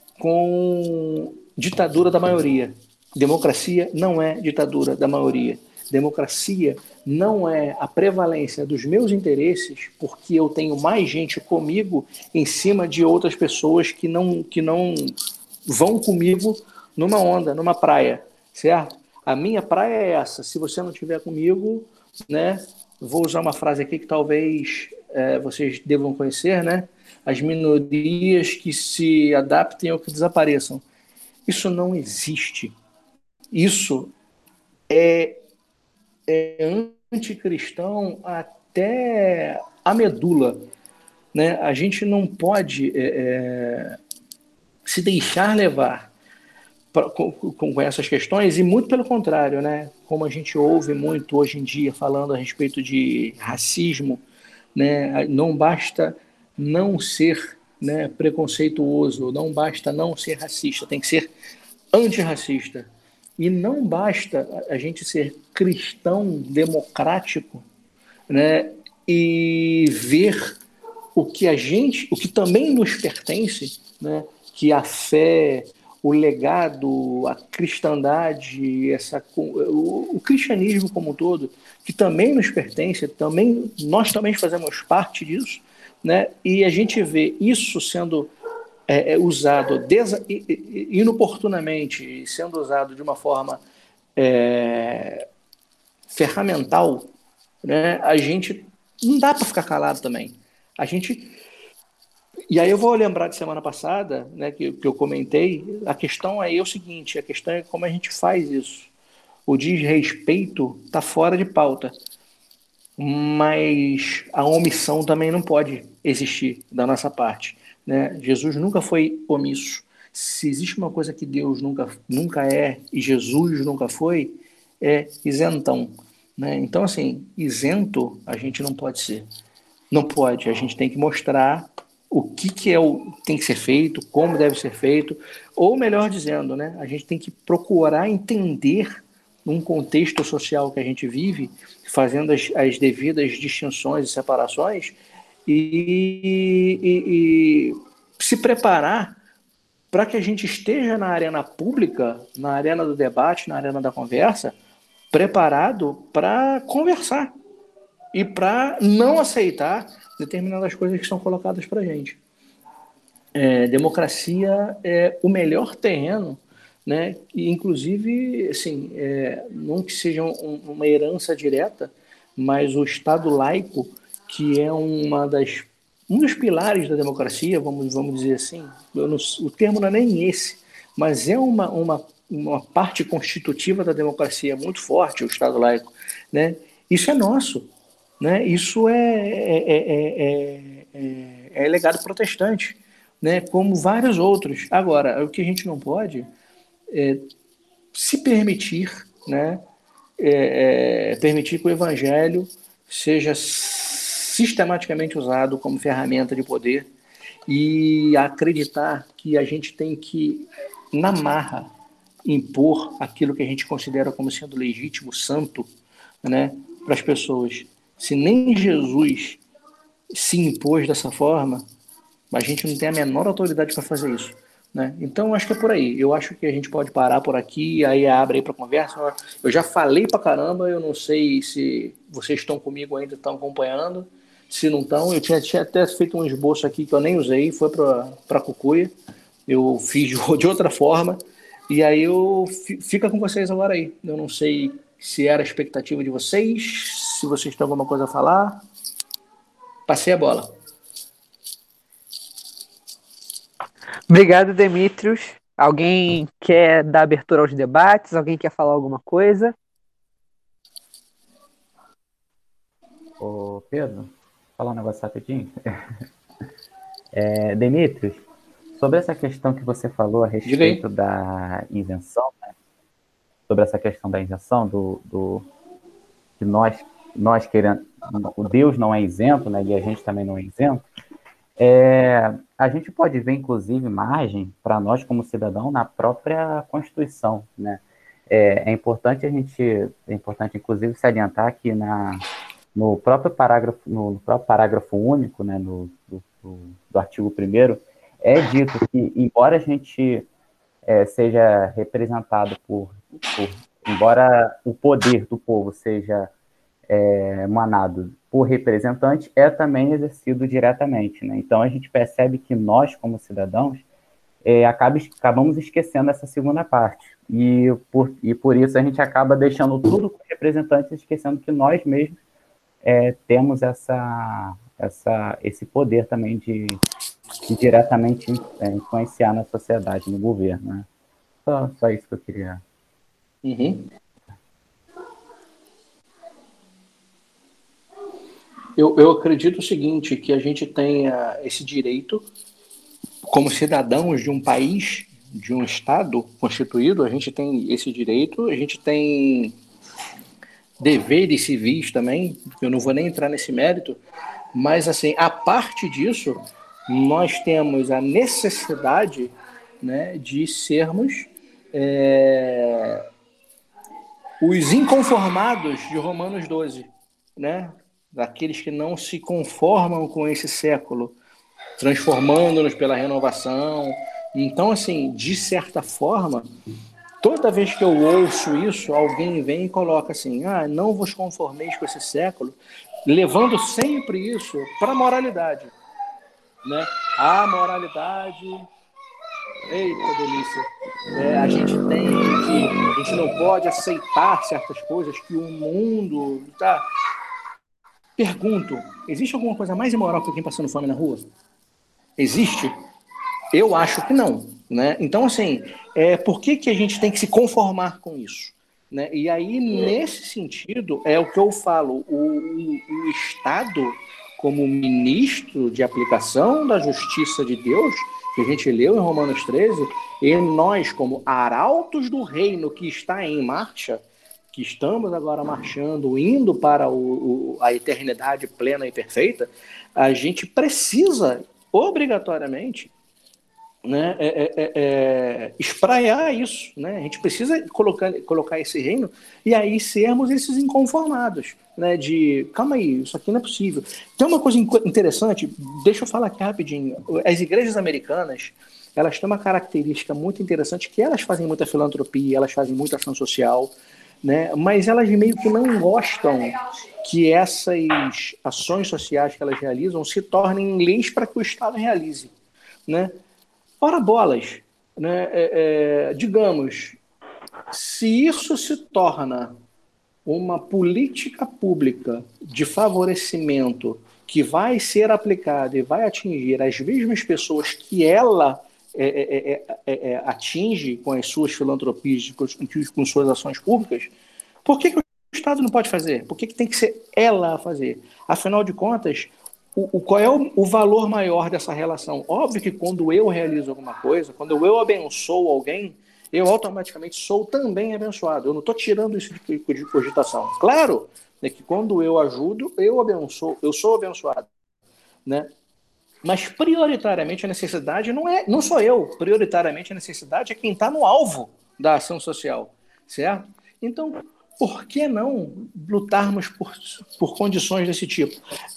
com ditadura da maioria. Democracia não é ditadura da maioria. Democracia não é a prevalência dos meus interesses porque eu tenho mais gente comigo em cima de outras pessoas que não vão comigo numa onda, numa praia, certo? A minha praia é essa. Se você não estiver comigo, né? Vou usar uma frase aqui que talvez vocês devam conhecer, né? As minorias que se adaptem ou que desapareçam. Isso não existe. Isso é anticristão até a medula, né? A gente não pode se deixar levar com essas questões, e muito pelo contrário, né? Como a gente ouve muito hoje em dia falando a respeito de racismo, né? Não basta não ser, né, preconceituoso, não basta não ser racista, tem que ser antirracista. E não basta a gente ser cristão democrático, né, e ver o que também nos pertence, né, que a fé, o legado, a cristandade, o cristianismo como um todo, que também nos pertence, nós também fazemos parte disso, né, e a gente vê isso sendo usado inoportunamente, sendo usado de uma forma ferramental, né, a gente não dá para ficar calado também. E aí eu vou lembrar de semana passada, né, que eu comentei, a questão aí é o seguinte, a questão é como a gente faz isso. O desrespeito está fora de pauta, mas a omissão também não pode existir da nossa parte. Né? Jesus nunca foi omisso. Se existe uma coisa que Deus nunca é e Jesus nunca foi, é isentão. Né? Então, assim, isento a gente não pode ser. Não pode. A gente tem que mostrar o que tem que ser feito, como deve ser feito, ou melhor dizendo, né? A gente tem que procurar entender num contexto social que a gente vive, fazendo as devidas distinções e separações, e se preparar para que a gente esteja na arena pública, na arena do debate, na arena da conversa, preparado para conversar e para não aceitar determinadas coisas que são colocadas para a gente. Democracia é o melhor terreno, né? E, inclusive, assim, não que seja uma herança direta, mas o Estado laico, que é um dos pilares da democracia, vamos dizer assim, o termo não é nem esse, mas é uma parte constitutiva da democracia muito forte, o Estado laico, né? Isso é nosso, né? Isso é legado protestante, né? Como vários outros. Agora, o que a gente não pode é se permitir, né? Permitir que o evangelho seja sistematicamente usado como ferramenta de poder e acreditar que a gente tem que, na marra, impor aquilo que a gente considera como sendo legítimo, santo, né, para as pessoas. Se nem Jesus se impôs dessa forma, a gente não tem a menor autoridade para fazer isso, né? Então, acho que é por aí. Eu acho que a gente pode parar por aqui, aí abre aí para conversa. Eu já falei para caramba, eu não sei se vocês estão comigo ainda, estão acompanhando. Se não estão, eu tinha até feito um esboço aqui que eu nem usei, foi para Cucuia. Eu fiz de outra forma. E aí fica com vocês agora aí. Eu não sei se era a expectativa de vocês, se vocês têm alguma coisa a falar. Passei a bola.
Obrigado, Demetrios. Alguém quer dar abertura aos debates? Alguém quer falar alguma coisa?
Ô, Pedro, falar um negócio rapidinho. Demetrios, sobre essa questão que você falou a respeito da isenção, né? Sobre essa questão da isenção, que nós querendo, o Deus não é isento, né? E a gente também não é isento. A gente pode ver, inclusive, margem para nós como cidadão na própria Constituição, né? É importante, inclusive, salientar que no próprio parágrafo único, né, do artigo 1º, é dito que, embora a gente seja representado embora o poder do povo seja emanado por representante, é também exercido diretamente, né? Então, a gente percebe que nós, como cidadãos, acabamos esquecendo essa segunda parte. E por isso a gente acaba deixando tudo com representantes, esquecendo que nós mesmos temos esse poder também de diretamente influenciar na sociedade, no governo, né? Só isso que eu queria.
Uhum. Eu acredito o seguinte, que a gente tenha esse direito, como cidadãos de um país, de um Estado constituído, a gente tem esse direito, a gente tem deveres civis também, eu não vou nem entrar nesse mérito, mas, assim, a parte disso, nós temos a necessidade, né, de sermos os inconformados de Romanos 12, né? Daqueles que não se conformam com esse século, transformando-nos pela renovação. Então, assim, de certa forma, toda vez que eu ouço isso, alguém vem e coloca assim, não vos conformeis com esse século, levando sempre isso para a moralidade, né? A moralidade, eita delícia, a gente não pode aceitar certas coisas que o mundo tá. Pergunto, existe alguma coisa mais imoral que alguém passando fome na rua? Existe? Eu acho que não, né? Então, assim, por que a gente tem que se conformar com isso? Né? E aí, nesse sentido, é o que eu falo, o Estado, como ministro de aplicação da justiça de Deus, que a gente leu em Romanos 13, e nós, como arautos do reino que está em marcha, que estamos agora marchando, indo para a eternidade plena e perfeita, a gente precisa, obrigatoriamente, né, espraiar isso, né? A gente precisa colocar esse reino e aí sermos esses inconformados, né? De calma aí, isso aqui não é possível. Tem uma coisa interessante, deixa eu falar aqui rapidinho. As igrejas americanas, elas têm uma característica muito interessante, que elas fazem muita filantropia, elas fazem muita ação social, né? Mas elas meio que não gostam que essas ações sociais que elas realizam se tornem leis para que o Estado realize, né? Ora bolas, né? Digamos, se isso se torna uma política pública de favorecimento que vai ser aplicada e vai atingir as mesmas pessoas que ela atinge com as suas filantropias, com suas ações públicas, por que o Estado não pode fazer? Por que tem que ser ela a fazer? Afinal de contas, qual é o valor maior dessa relação? Óbvio que quando eu realizo alguma coisa, quando eu abençoo alguém, eu automaticamente sou também abençoado. Eu não estou tirando isso de cogitação. Claro, né, que quando eu ajudo, eu abençoo, eu sou abençoado, né? Mas prioritariamente a necessidade não sou eu. Prioritariamente a necessidade é quem está no alvo da ação social, certo? Então, por que não lutarmos por condições desse tipo?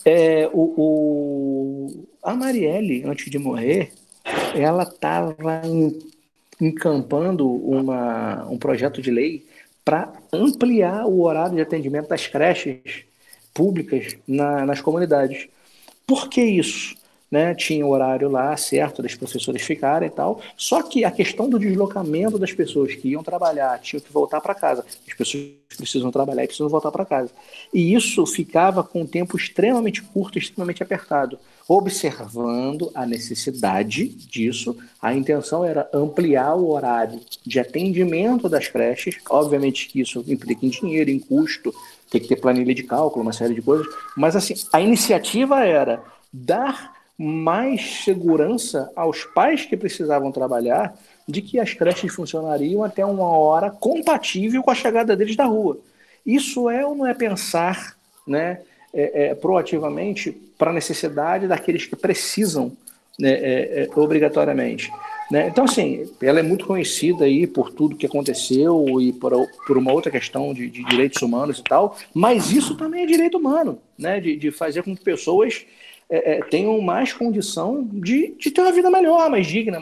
A Marielle, antes de morrer, ela estava encampando um projeto de lei para ampliar o horário de atendimento das creches públicas nas comunidades. Por que isso? Né? Tinha o horário lá certo das professoras ficarem e tal, só que a questão do deslocamento das pessoas que iam trabalhar, tinham que voltar para casa, as pessoas precisam trabalhar e precisam voltar para casa. E isso ficava com um tempo extremamente curto, extremamente apertado. Observando a necessidade disso, a intenção era ampliar o horário de atendimento das creches, obviamente que isso implica em dinheiro, em custo, tem que ter planilha de cálculo, uma série de coisas, mas assim, a iniciativa era dar mais segurança aos pais que precisavam trabalhar de que as creches funcionariam até uma hora compatível com a chegada deles da rua. Isso é ou não é pensar, né, proativamente para a necessidade daqueles que precisam, né, obrigatoriamente? Né? Então, assim, ela é muito conhecida aí por tudo que aconteceu e por uma outra questão de direitos humanos e tal, mas isso também é direito humano, né? De fazer com que pessoas tenham mais condição de ter uma vida melhor, mais digna,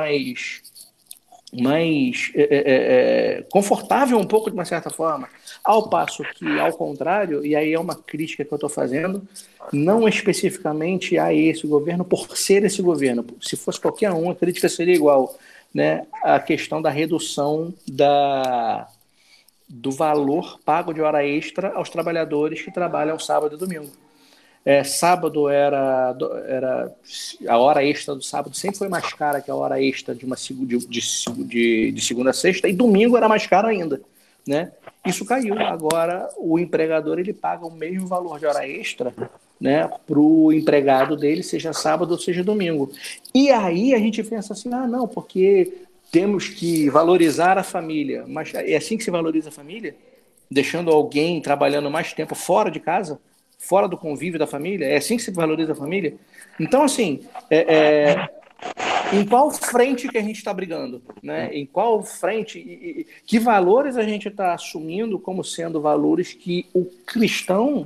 mais confortável um pouco de uma certa forma. Ao passo que, ao contrário, e aí é uma crítica que eu estou fazendo, não especificamente a esse governo por ser esse governo. Se fosse qualquer um, a crítica seria igual, né? A questão da redução do valor pago de hora extra aos trabalhadores que trabalham sábado e domingo. Sábado era a hora extra do sábado sempre foi mais cara que a hora extra de segunda a sexta, e domingo era mais caro ainda, né? Isso caiu. Agora o empregador ele paga o mesmo valor de hora extra, né, para o empregado dele, seja sábado ou seja domingo. E aí a gente pensa assim, não, porque temos que valorizar a família. Mas é assim que se valoriza a família? Deixando alguém trabalhando mais tempo fora de casa? Fora do convívio da família? É assim que se valoriza a família? Então, assim, em qual frente que a gente está brigando? Né? Em qual frente? Que valores a gente está assumindo como sendo valores que o cristão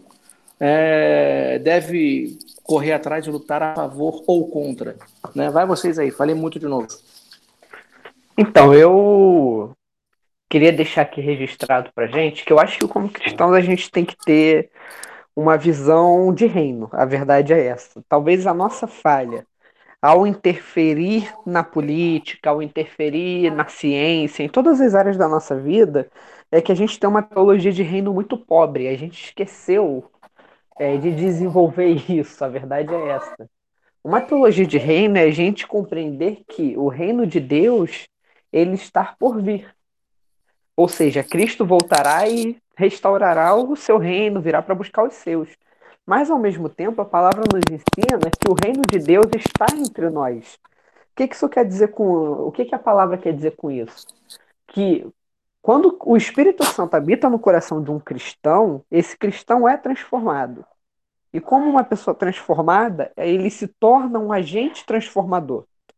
deve correr atrás e lutar a favor ou contra? Né? Vai vocês aí, falei muito de novo.
Então, eu queria deixar aqui registrado pra gente que eu acho que como cristãos a gente tem que ter uma visão de reino. A verdade é essa. Talvez a nossa falha ao interferir na política, ao interferir na ciência, em todas as áreas da nossa vida, é que a gente tem uma teologia de reino muito pobre. A gente esqueceu de desenvolver isso. A verdade é essa. Uma teologia de reino é a gente compreender que o reino de Deus ele está por vir. Ou seja, Cristo voltará e restaurará o seu reino, virá para buscar os seus. Mas, ao mesmo tempo, a palavra nos ensina que o reino de Deus está entre nós. O que isso quer dizer o que a palavra quer dizer com isso? Que quando o Espírito Santo habita no coração de um cristão, esse cristão é transformado. E como uma pessoa transformada, ele se torna um agente transformador.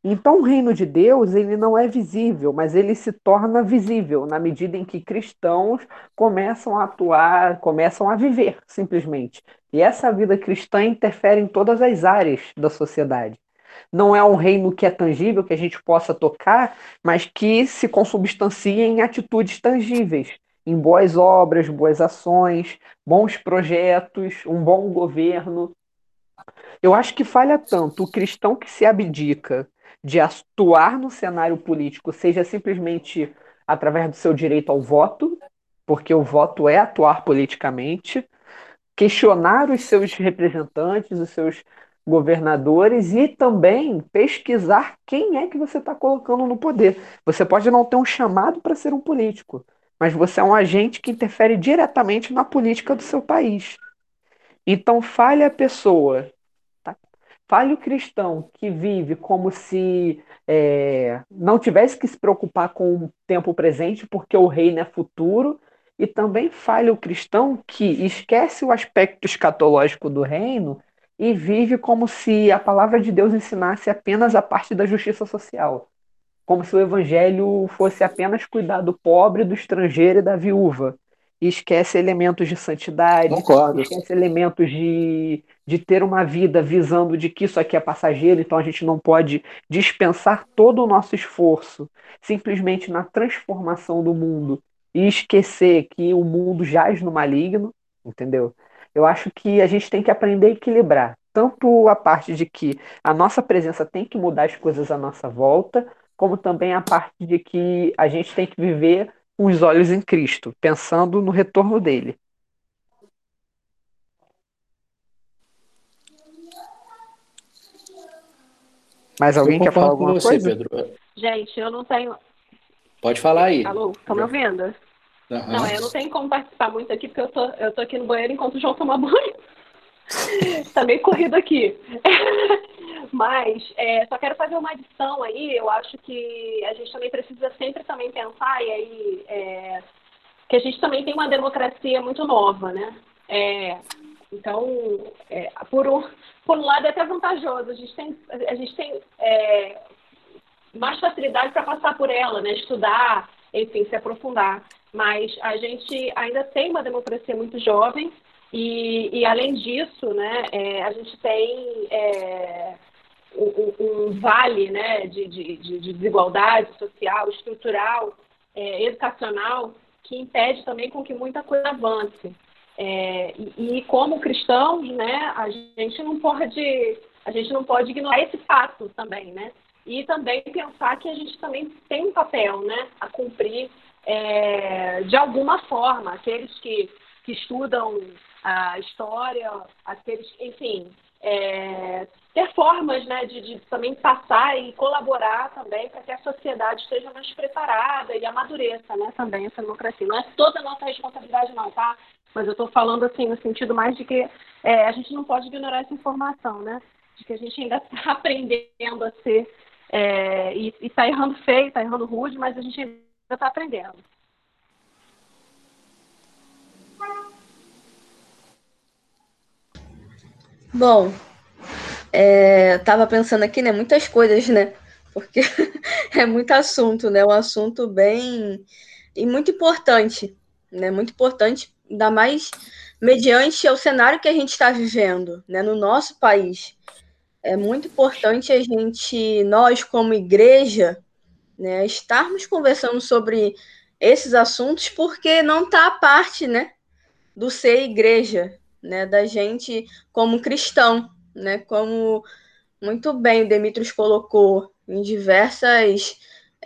Então, o reino de Deus, ele não é visível, mas ele se torna visível na medida em que cristãos começam a atuar, começam a viver, simplesmente. E essa vida cristã interfere em todas as áreas da sociedade. Não é um reino que é tangível, que a gente possa tocar, mas que se consubstancia em atitudes tangíveis, em boas obras, boas ações, bons projetos, um bom governo. Eu acho que falha tanto o cristão que se abdica de atuar no cenário político, seja simplesmente através do seu direito ao voto, porque o voto é atuar politicamente, questionar os seus representantes, os seus governadores e também pesquisar quem é que você está colocando no poder. Você pode não ter um chamado para ser um político, mas você é um agente que interfere diretamente na política do seu país. Então, falha a pessoa, tá? Fale o cristão que vive como se não tivesse que se preocupar com o tempo presente, porque o reino é futuro, e também fale o cristão que esquece o aspecto escatológico do reino e vive como se a palavra de Deus ensinasse apenas a parte da justiça social, como se o evangelho fosse apenas cuidar do pobre, do estrangeiro e da viúva. E esquece elementos de santidade,
Concordo.
esquece elementos de ter uma vida visando de que isso aqui é passageiro, então a gente não pode dispensar todo o nosso esforço simplesmente na transformação do mundo e esquecer que o mundo jaz no maligno, entendeu? Eu acho que a gente tem que aprender a equilibrar tanto a parte de que a nossa presença tem que mudar as coisas à nossa volta, como também a parte de que a gente tem que viver com os olhos em Cristo, pensando no retorno dele. Mais
Eu
alguém quer falar
concordo com
alguma
você,
coisa?
Pedro.
Gente, eu não tenho.
Pode falar aí.
Alô, estão me ouvindo?
Uhum.
Não, eu não tenho como participar muito aqui, porque eu tô aqui no banheiro enquanto o João toma banho. Tá meio corrido aqui. Mas só quero fazer uma adição aí. Eu acho que a gente também precisa sempre também pensar, e aí que a gente também tem uma democracia muito nova, né? Então, por um lado é até vantajoso. A gente tem mais facilidade para passar por ela, né? Estudar, enfim, se aprofundar. Mas a gente ainda tem uma democracia muito jovem e além disso, né, a gente tem um vale, né, de desigualdade social, estrutural, educacional, que impede também com que muita coisa avance. E como cristãos, né, a gente não pode ignorar esse fato também, né? E também pensar que a gente também tem um papel, né, a cumprir de alguma forma. Aqueles que estudam a história, aqueles, enfim, ter formas, né, de também passar e colaborar também para que a sociedade esteja mais preparada e amadureça, né, também essa democracia. Não é toda a nossa responsabilidade não, tá? Mas eu estou falando assim no sentido mais de que a gente não pode ignorar essa informação, né? De que a gente ainda está aprendendo a ser e está errando feio, está errando rude, mas a gente ainda está aprendendo. Bom, tava pensando aqui, né? Muitas coisas, né? Porque é muito assunto, né? Um assunto bem e muito importante, né? Muito importante, ainda mais mediante o cenário que a gente está vivendo, né? No nosso país. É muito importante a gente, nós como igreja, né, estarmos conversando sobre esses assuntos, porque não está a parte, né, do ser igreja, né, da gente como cristão, né, como muito bem o Demetrios colocou em diversos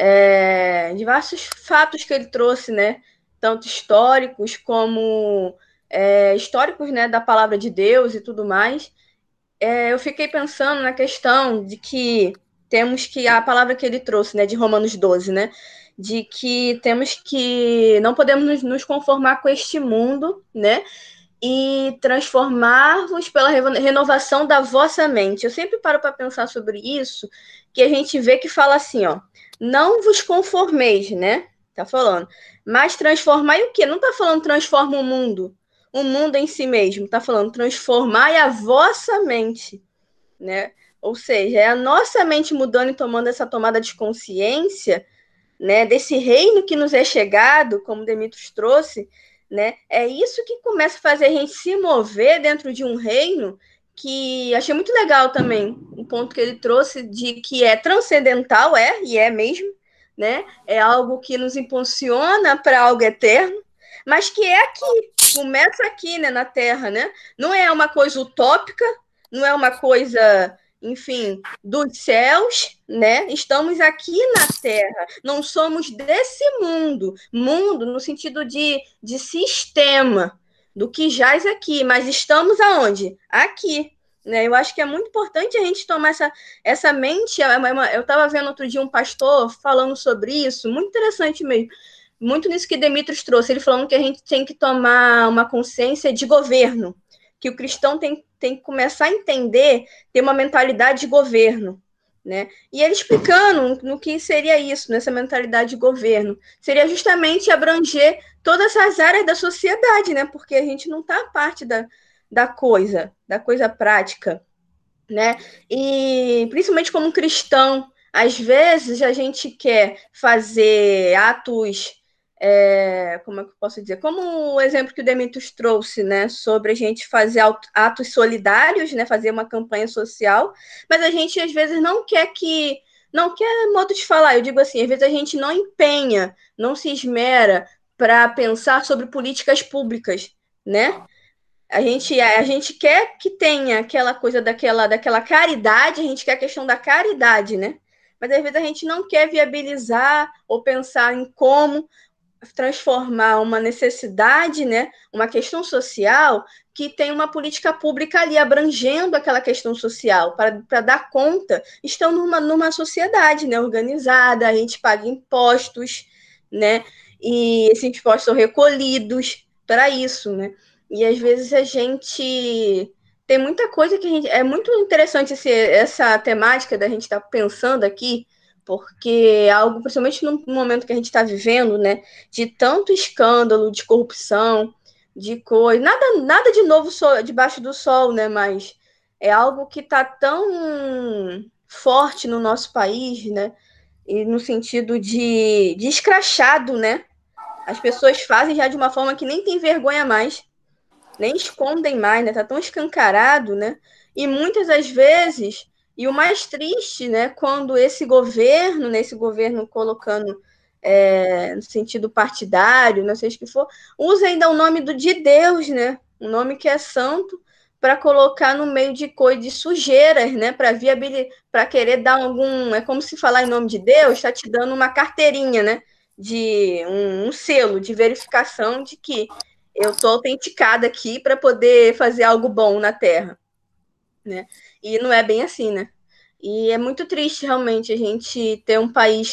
fatos que ele trouxe, né, tanto históricos como históricos, né, da palavra de Deus e tudo mais. Eu fiquei pensando na questão de que temos que, a palavra que ele trouxe, né, de Romanos 12, né, de que temos que, não podemos nos conformar com este mundo, né, e transformar-vos pela renovação da vossa mente. Eu sempre paro para pensar sobre isso, que a gente vê que fala assim, ó, não vos conformeis, né, tá falando, mas transformai o quê? Não tá falando transforma o mundo em si mesmo, tá falando transformai a vossa mente, né? Ou seja, é a nossa mente mudando e tomando essa tomada de consciência, né, desse reino que nos é chegado, como Demetrios trouxe, né, é isso que começa a fazer a gente se mover dentro de um reino que achei muito legal também, um ponto que ele trouxe de que é transcendental, e é mesmo, né, é algo que nos impulsiona para algo eterno, mas que é aqui, começa aqui, né, na Terra, né, não é uma coisa utópica, não é uma coisa, enfim, dos céus, né? Estamos aqui na Terra, não somos desse mundo, mundo no sentido de sistema, do que jaz aqui, mas estamos aonde? Aqui. Né? Eu acho que é muito importante a gente tomar essa mente. Eu estava vendo outro dia um pastor falando sobre isso, muito interessante mesmo. Muito nisso que Demetrios trouxe, ele falando que a gente tem que tomar uma consciência de governo, que o cristão tem que começar a entender, ter uma mentalidade de governo, né? E ele explicando no que seria isso, nessa mentalidade de governo, seria justamente abranger todas as áreas da sociedade, né? Porque a gente não está a parte da coisa prática, né? E principalmente como cristão, às vezes a gente quer fazer atos, como é que eu posso dizer? Como o exemplo que o Demetrios trouxe, né? Sobre a gente fazer atos solidários, né? Fazer uma campanha social, mas a gente às vezes não quer modo de falar, eu digo assim, às vezes a gente não empenha, não se esmera para pensar sobre políticas públicas, né? A gente quer que tenha aquela coisa daquela caridade, a gente quer a questão da caridade, né? Mas às vezes a gente não quer viabilizar ou pensar em como transformar uma necessidade, né, uma questão social, que tem uma política pública ali abrangendo aquela questão social, para dar conta, estão numa sociedade, né, organizada, a gente paga impostos, né, e esses impostos são recolhidos para isso, né, e às vezes a gente tem muita coisa que a gente, é muito interessante essa temática da gente estar pensando aqui, porque é algo, principalmente no momento que a gente está vivendo, né, de tanto escândalo, de corrupção, de coisa, nada de novo debaixo do sol, né, mas é algo que está tão forte no nosso país, né, e no sentido de escrachado, né, as pessoas fazem já de uma forma que nem tem vergonha mais, nem escondem mais, né, tá tão escancarado, né, e muitas das vezes. E o mais triste, né, quando esse governo colocando no sentido partidário, não sei o que for, usa ainda o nome de Deus, né, um nome que é santo, para colocar no meio de coisa de sujeiras, né, para querer dar é como se falar em nome de Deus, está te dando uma carteirinha, né, de um selo de verificação de que eu estou autenticada aqui para poder fazer algo bom na Terra. Né? E não é bem assim, né? E é muito triste, realmente, a gente ter um país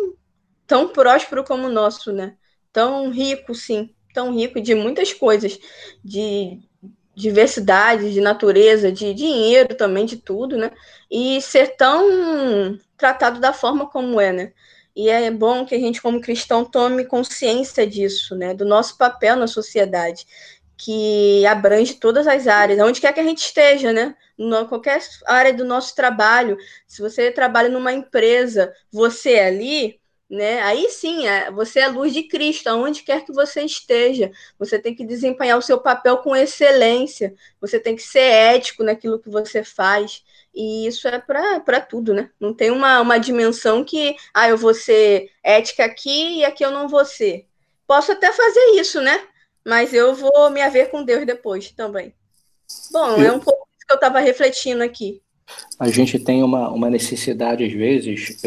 tão próspero como o nosso, né? Tão rico, sim. Tão rico de muitas coisas. De diversidade, de natureza, de dinheiro também, de tudo, né? E ser tão tratado da forma como é, né? E é bom que a gente, como cristão, tome consciência disso, né? Do nosso papel na sociedade, que abrange todas as áreas, onde quer que a gente esteja, né? Qualquer área do nosso trabalho, se você trabalha numa empresa, você é ali, né? Aí sim, você é a luz de Cristo, aonde quer que você esteja. Você tem que desempenhar o seu papel com excelência, você tem que ser ético naquilo que você faz. E isso é para tudo, né? Não tem uma dimensão que, eu vou ser ética aqui e aqui eu não vou ser. Posso até fazer isso, né? Mas eu vou me haver com Deus depois também. Bom, é um pouco isso que eu estava refletindo aqui.
A gente tem uma necessidade, às vezes,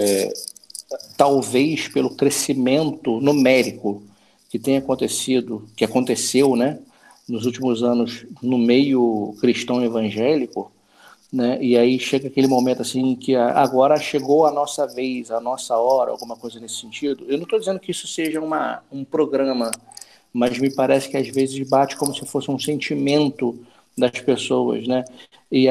talvez pelo crescimento numérico que aconteceu, né, nos últimos anos no meio cristão evangélico, né, e aí chega aquele momento assim que agora chegou a nossa vez, a nossa hora, alguma coisa nesse sentido. Eu não estou dizendo que isso seja um programa, mas me parece que às vezes bate como se fosse um sentimento das pessoas, né? E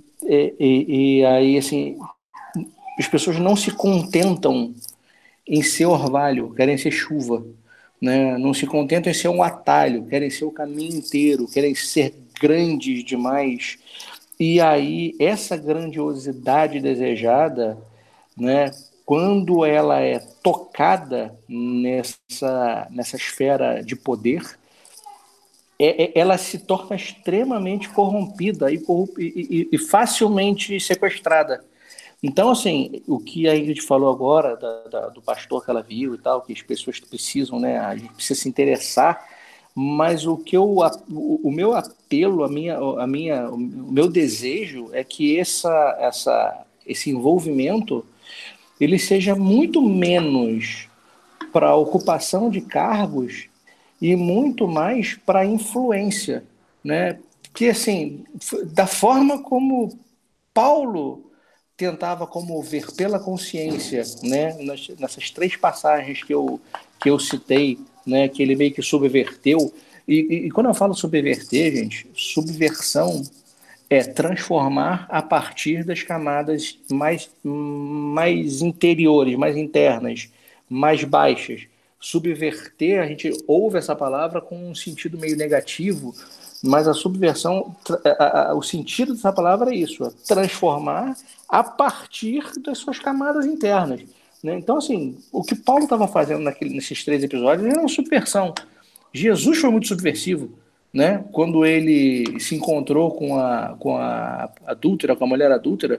aí assim, as pessoas não se contentam em ser orvalho, querem ser chuva, né? Não se contentam em ser um atalho, querem ser o caminho inteiro, querem ser grandes demais E aí, essa grandiosidade desejada, né, quando ela é tocada nessa esfera de poder, ela se torna extremamente corrompida e facilmente sequestrada. Então, assim, o que a Ingrid falou agora do pastor que ela viu e tal, que as pessoas precisam, né, a gente precisa se interessar, mas o meu apelo, o meu desejo é que esse envolvimento ele seja muito menos para a ocupação de cargos e muito mais para a influência, né? Porque, assim, da forma como Paulo tentava comover pela consciência, né? Nessas 3 passagens que eu citei, né? Que ele meio que subverteu. E quando eu falo subverter, gente, subversão é transformar a partir das camadas mais interiores, mais internas, mais baixas. Subverter, a gente ouve essa palavra com um sentido meio negativo, mas a subversão, o sentido dessa palavra é isso, é transformar a partir das suas camadas internas. Né? Então, assim, o que Paulo estava fazendo nesses 3 episódios era uma subversão. Jesus foi muito subversivo, né? Quando ele se encontrou com a adúltera, com a mulher adúltera,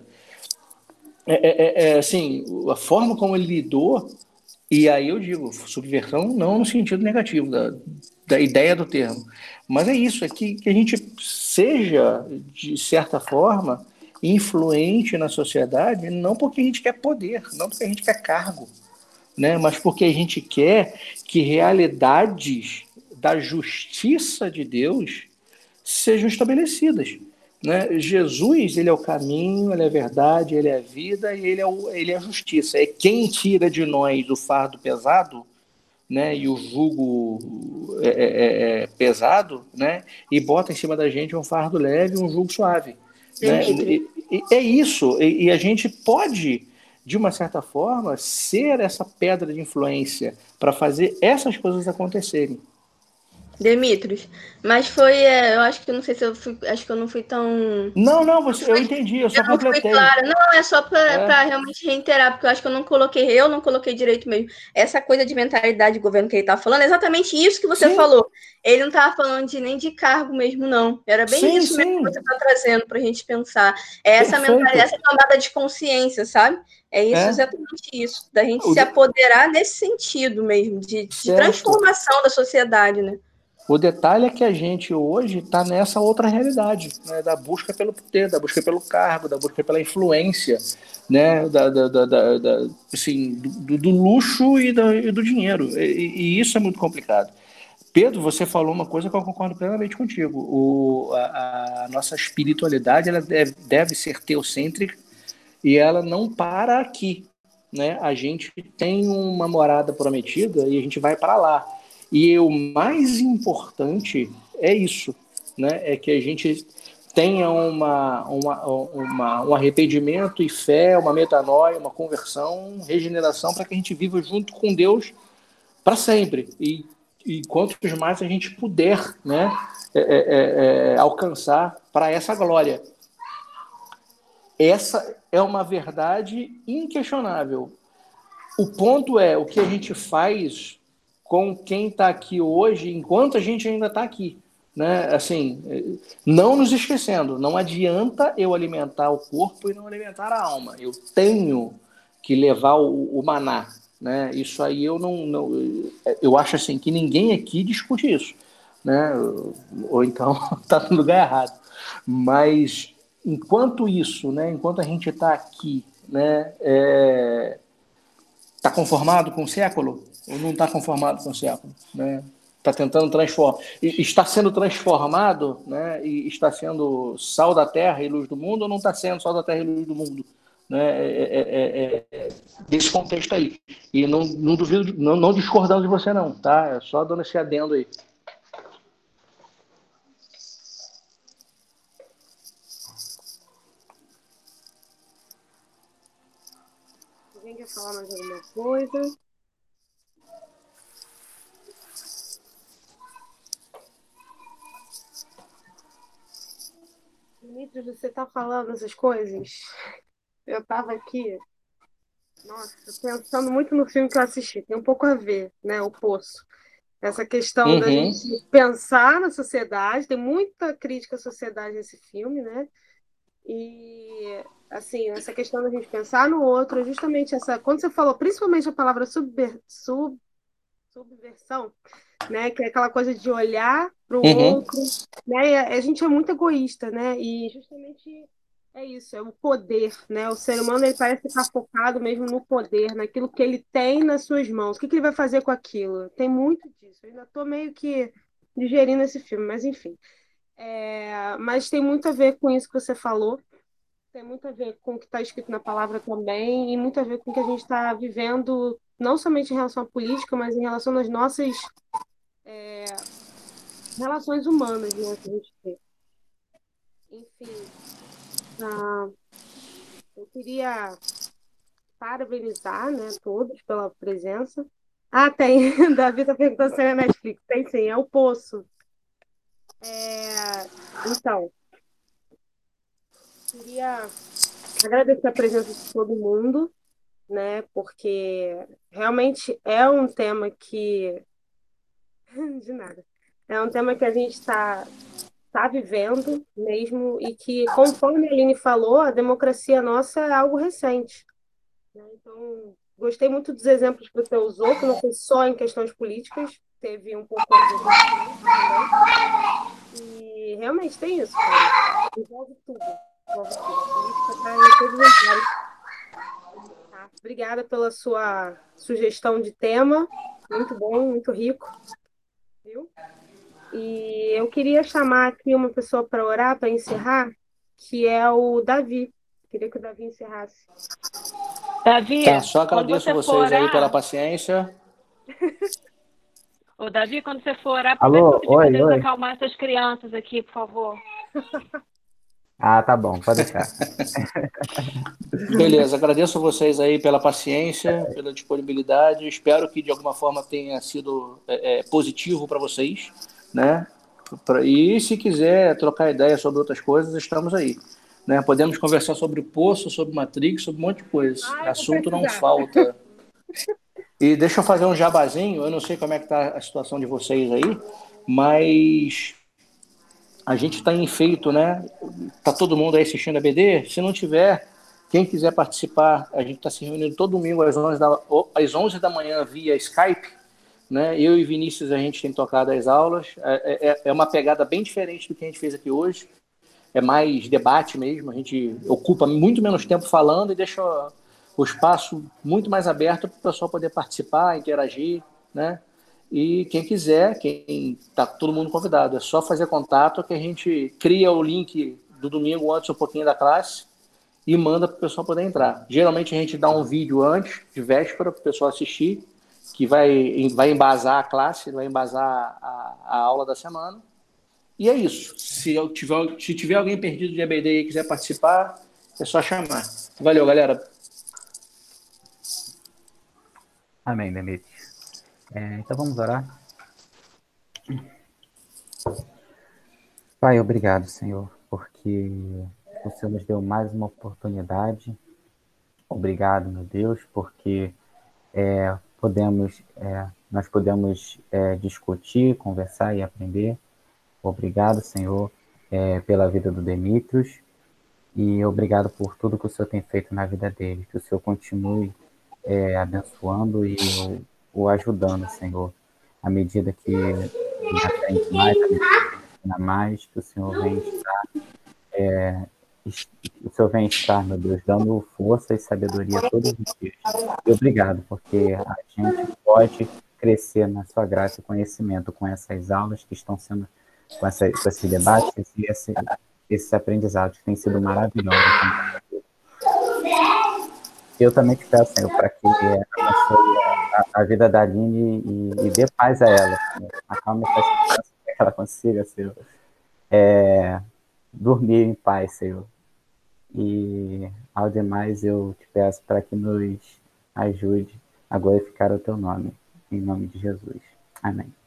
assim, a forma como ele lidou, e aí eu digo, subversão não no sentido negativo da ideia do termo, mas é isso, é que a gente seja, de certa forma, influente na sociedade, não porque a gente quer poder, não porque a gente quer cargo, né? Mas porque a gente quer que realidades da justiça de Deus sejam estabelecidas. Né? Jesus, ele é o caminho, ele é a verdade, ele é a vida e ele é a justiça. É quem tira de nós o fardo pesado, né, e o jugo pesado, né, e bota em cima da gente um fardo leve e um jugo suave. Né? É isso, e a gente pode, de uma certa forma, ser essa pedra de influência para fazer essas coisas acontecerem.
Demetrios, mas foi, eu acho que eu não sei se eu fui, acho que eu não fui tão.
Não, eu entendi, eu só completei.
Não fui clara, não, é só para realmente reiterar, porque eu acho que eu não coloquei direito mesmo. Essa coisa de mentalidade de governo que ele tá falando, é exatamente isso que você falou. Ele não estava falando nem de cargo mesmo, não. Era bem isso mesmo que você está trazendo para a gente pensar. É essa mentalidade, essa tomada de consciência, sabe? É isso, exatamente isso, da gente se apoderar nesse sentido mesmo, de transformação da sociedade, né?
O detalhe é que a gente hoje está nessa outra realidade, né, da busca pelo poder, da busca pelo cargo, da busca pela influência, né, assim, do luxo e do dinheiro. E isso é muito complicado. Pedro, você falou uma coisa que eu concordo plenamente contigo. A nossa espiritualidade ela deve ser teocêntrica e ela não para aqui. Né? A gente tem uma morada prometida e a gente vai para lá. E o mais importante é isso, né? É que a gente tenha um arrependimento e fé, uma metanoia, uma conversão, regeneração, para que a gente viva junto com Deus para sempre. E quantos mais a gente puder, né, alcançar para essa glória. Essa é uma verdade inquestionável. O ponto é o que a gente faz com quem está aqui hoje, enquanto a gente ainda está aqui. Né? Assim, não nos esquecendo, não adianta eu alimentar o corpo e não alimentar a alma. Eu tenho que levar o maná. Né? Isso aí eu acho assim que ninguém aqui discute isso. Né? Ou então está no lugar errado. Mas enquanto isso, né? Enquanto a gente está aqui, né? Está conformado com o século ou não está conformado com o século? Né? Está tentando transformar, está sendo transformado, né? E está sendo sal da terra e luz do mundo ou não está sendo sal da terra e luz do mundo? Né? Desse contexto aí. E não duvido, não discordando de você não, tá? É só dando esse adendo aí.
Alguém quer falar mais alguma coisa? Demetrios, você tá falando essas coisas? Eu estava aqui, nossa, pensando muito no filme que eu assisti. Tem um pouco a ver, né? O Poço. Essa questão da
Uhum.
gente pensar na sociedade, tem muita crítica à sociedade nesse filme, né? E, assim, essa questão da gente pensar no outro, é justamente essa. Quando você falou, principalmente a palavra subversão, né? Que é aquela coisa de olhar para o
Uhum.
outro, né? E a gente é muito egoísta, né? E justamente é isso, é o poder, né? O ser humano ele parece estar focado mesmo no poder, naquilo que ele tem nas suas mãos. O que que ele vai fazer com aquilo? Tem muito disso. Eu ainda estou meio que digerindo esse filme, mas enfim. Mas tem muito a ver com isso que você falou. Tem muito a ver com o que está escrito na palavra também, e muito a ver com o que a gente está vivendo, não somente em relação à política, mas em relação às nossas relações humanas, né, que a gente tem. Enfim, ah, eu queria parabenizar, né, todos pela presença. Ah, tem. Davi está perguntando se é Netflix. Tem sim, é o Poço. Então, queria agradecer a presença de todo mundo, né, porque realmente é um tema que de nada. É um tema que a gente tá vivendo mesmo e que, conforme a Aline falou, a democracia nossa é algo recente, né? Então, gostei muito dos exemplos que você usou, que não foi só em questões políticas, teve um pouco a ver com isso também. E realmente tem isso, cara. Envolve tudo. Envolve tudo. A política está em todos os lugares. Tá? Obrigada pela sua sugestão de tema. Muito bom, muito rico, viu? E eu queria chamar aqui uma pessoa para orar, para encerrar, que é o Davi. Queria que o Davi encerrasse.
Davi,
Tá, só
quando
agradeço
você for
vocês aí pela
orar,
paciência.
ô Davi, quando você for orar, aproveita para
Alô,
pedir para
oi,
Deus
oi.
acalmar essas crianças aqui, por favor.
Ah, tá bom, pode deixar.
Beleza, agradeço vocês aí pela paciência, pela disponibilidade. Espero que de alguma forma tenha sido positivo para vocês, né? E se quiser trocar ideia sobre outras coisas, estamos aí. Né? Podemos conversar sobre o Poço, sobre Matrix, sobre um monte de coisa.
Ah, eu vou
Assunto não
precisar.
falta. E deixa eu fazer um jabazinho. Eu não sei como é que está a situação de vocês aí, mas a gente está em feito, né? Tá todo mundo aí assistindo a BD? Se não tiver, quem quiser participar, a gente está se reunindo todo domingo às 11 da manhã via Skype, né? Eu e Vinícius, a gente tem tocado as aulas. É uma pegada bem diferente do que a gente fez aqui hoje. É mais debate mesmo. A gente ocupa muito menos tempo falando e deixa o espaço muito mais aberto para o pessoal poder participar, interagir, né? E quem quiser, quem tá todo mundo convidado, é só fazer contato que a gente cria o link do domingo antes um pouquinho da classe e manda para o pessoal poder entrar. Geralmente a gente dá um vídeo antes, de véspera, para o pessoal assistir, que vai embasar a classe, vai embasar a aula da semana. E é isso. Se tiver alguém perdido de ABD e quiser participar, é só chamar. Valeu, galera.
Amém, Demetrios. Então vamos orar. Pai, obrigado, Senhor, porque o Senhor nos deu mais uma oportunidade. Obrigado, meu Deus, porque nós podemos discutir, conversar e aprender. Obrigado, Senhor, pela vida do Demetrios e obrigado por tudo que o Senhor tem feito na vida dele. Que o Senhor continue abençoando e o ajudando, Senhor, à medida que ele aprende mais, à medida que ele ensina mais, que o Senhor vem estar, meu Deus, dando força e sabedoria todos os dias. E obrigado, porque a gente pode crescer na sua graça e conhecimento com essas aulas que estão sendo, com esses debates e esses aprendizados que têm sido maravilhosos. Eu também te peço, Senhor, para que abençoe a vida da Aline e dê paz a ela, Senhor. Acalme essas crianças para que ela consiga, Senhor, dormir em paz, Senhor. E, ao demais, eu te peço para que nos ajude a glorificar o teu nome, em nome de Jesus. Amém.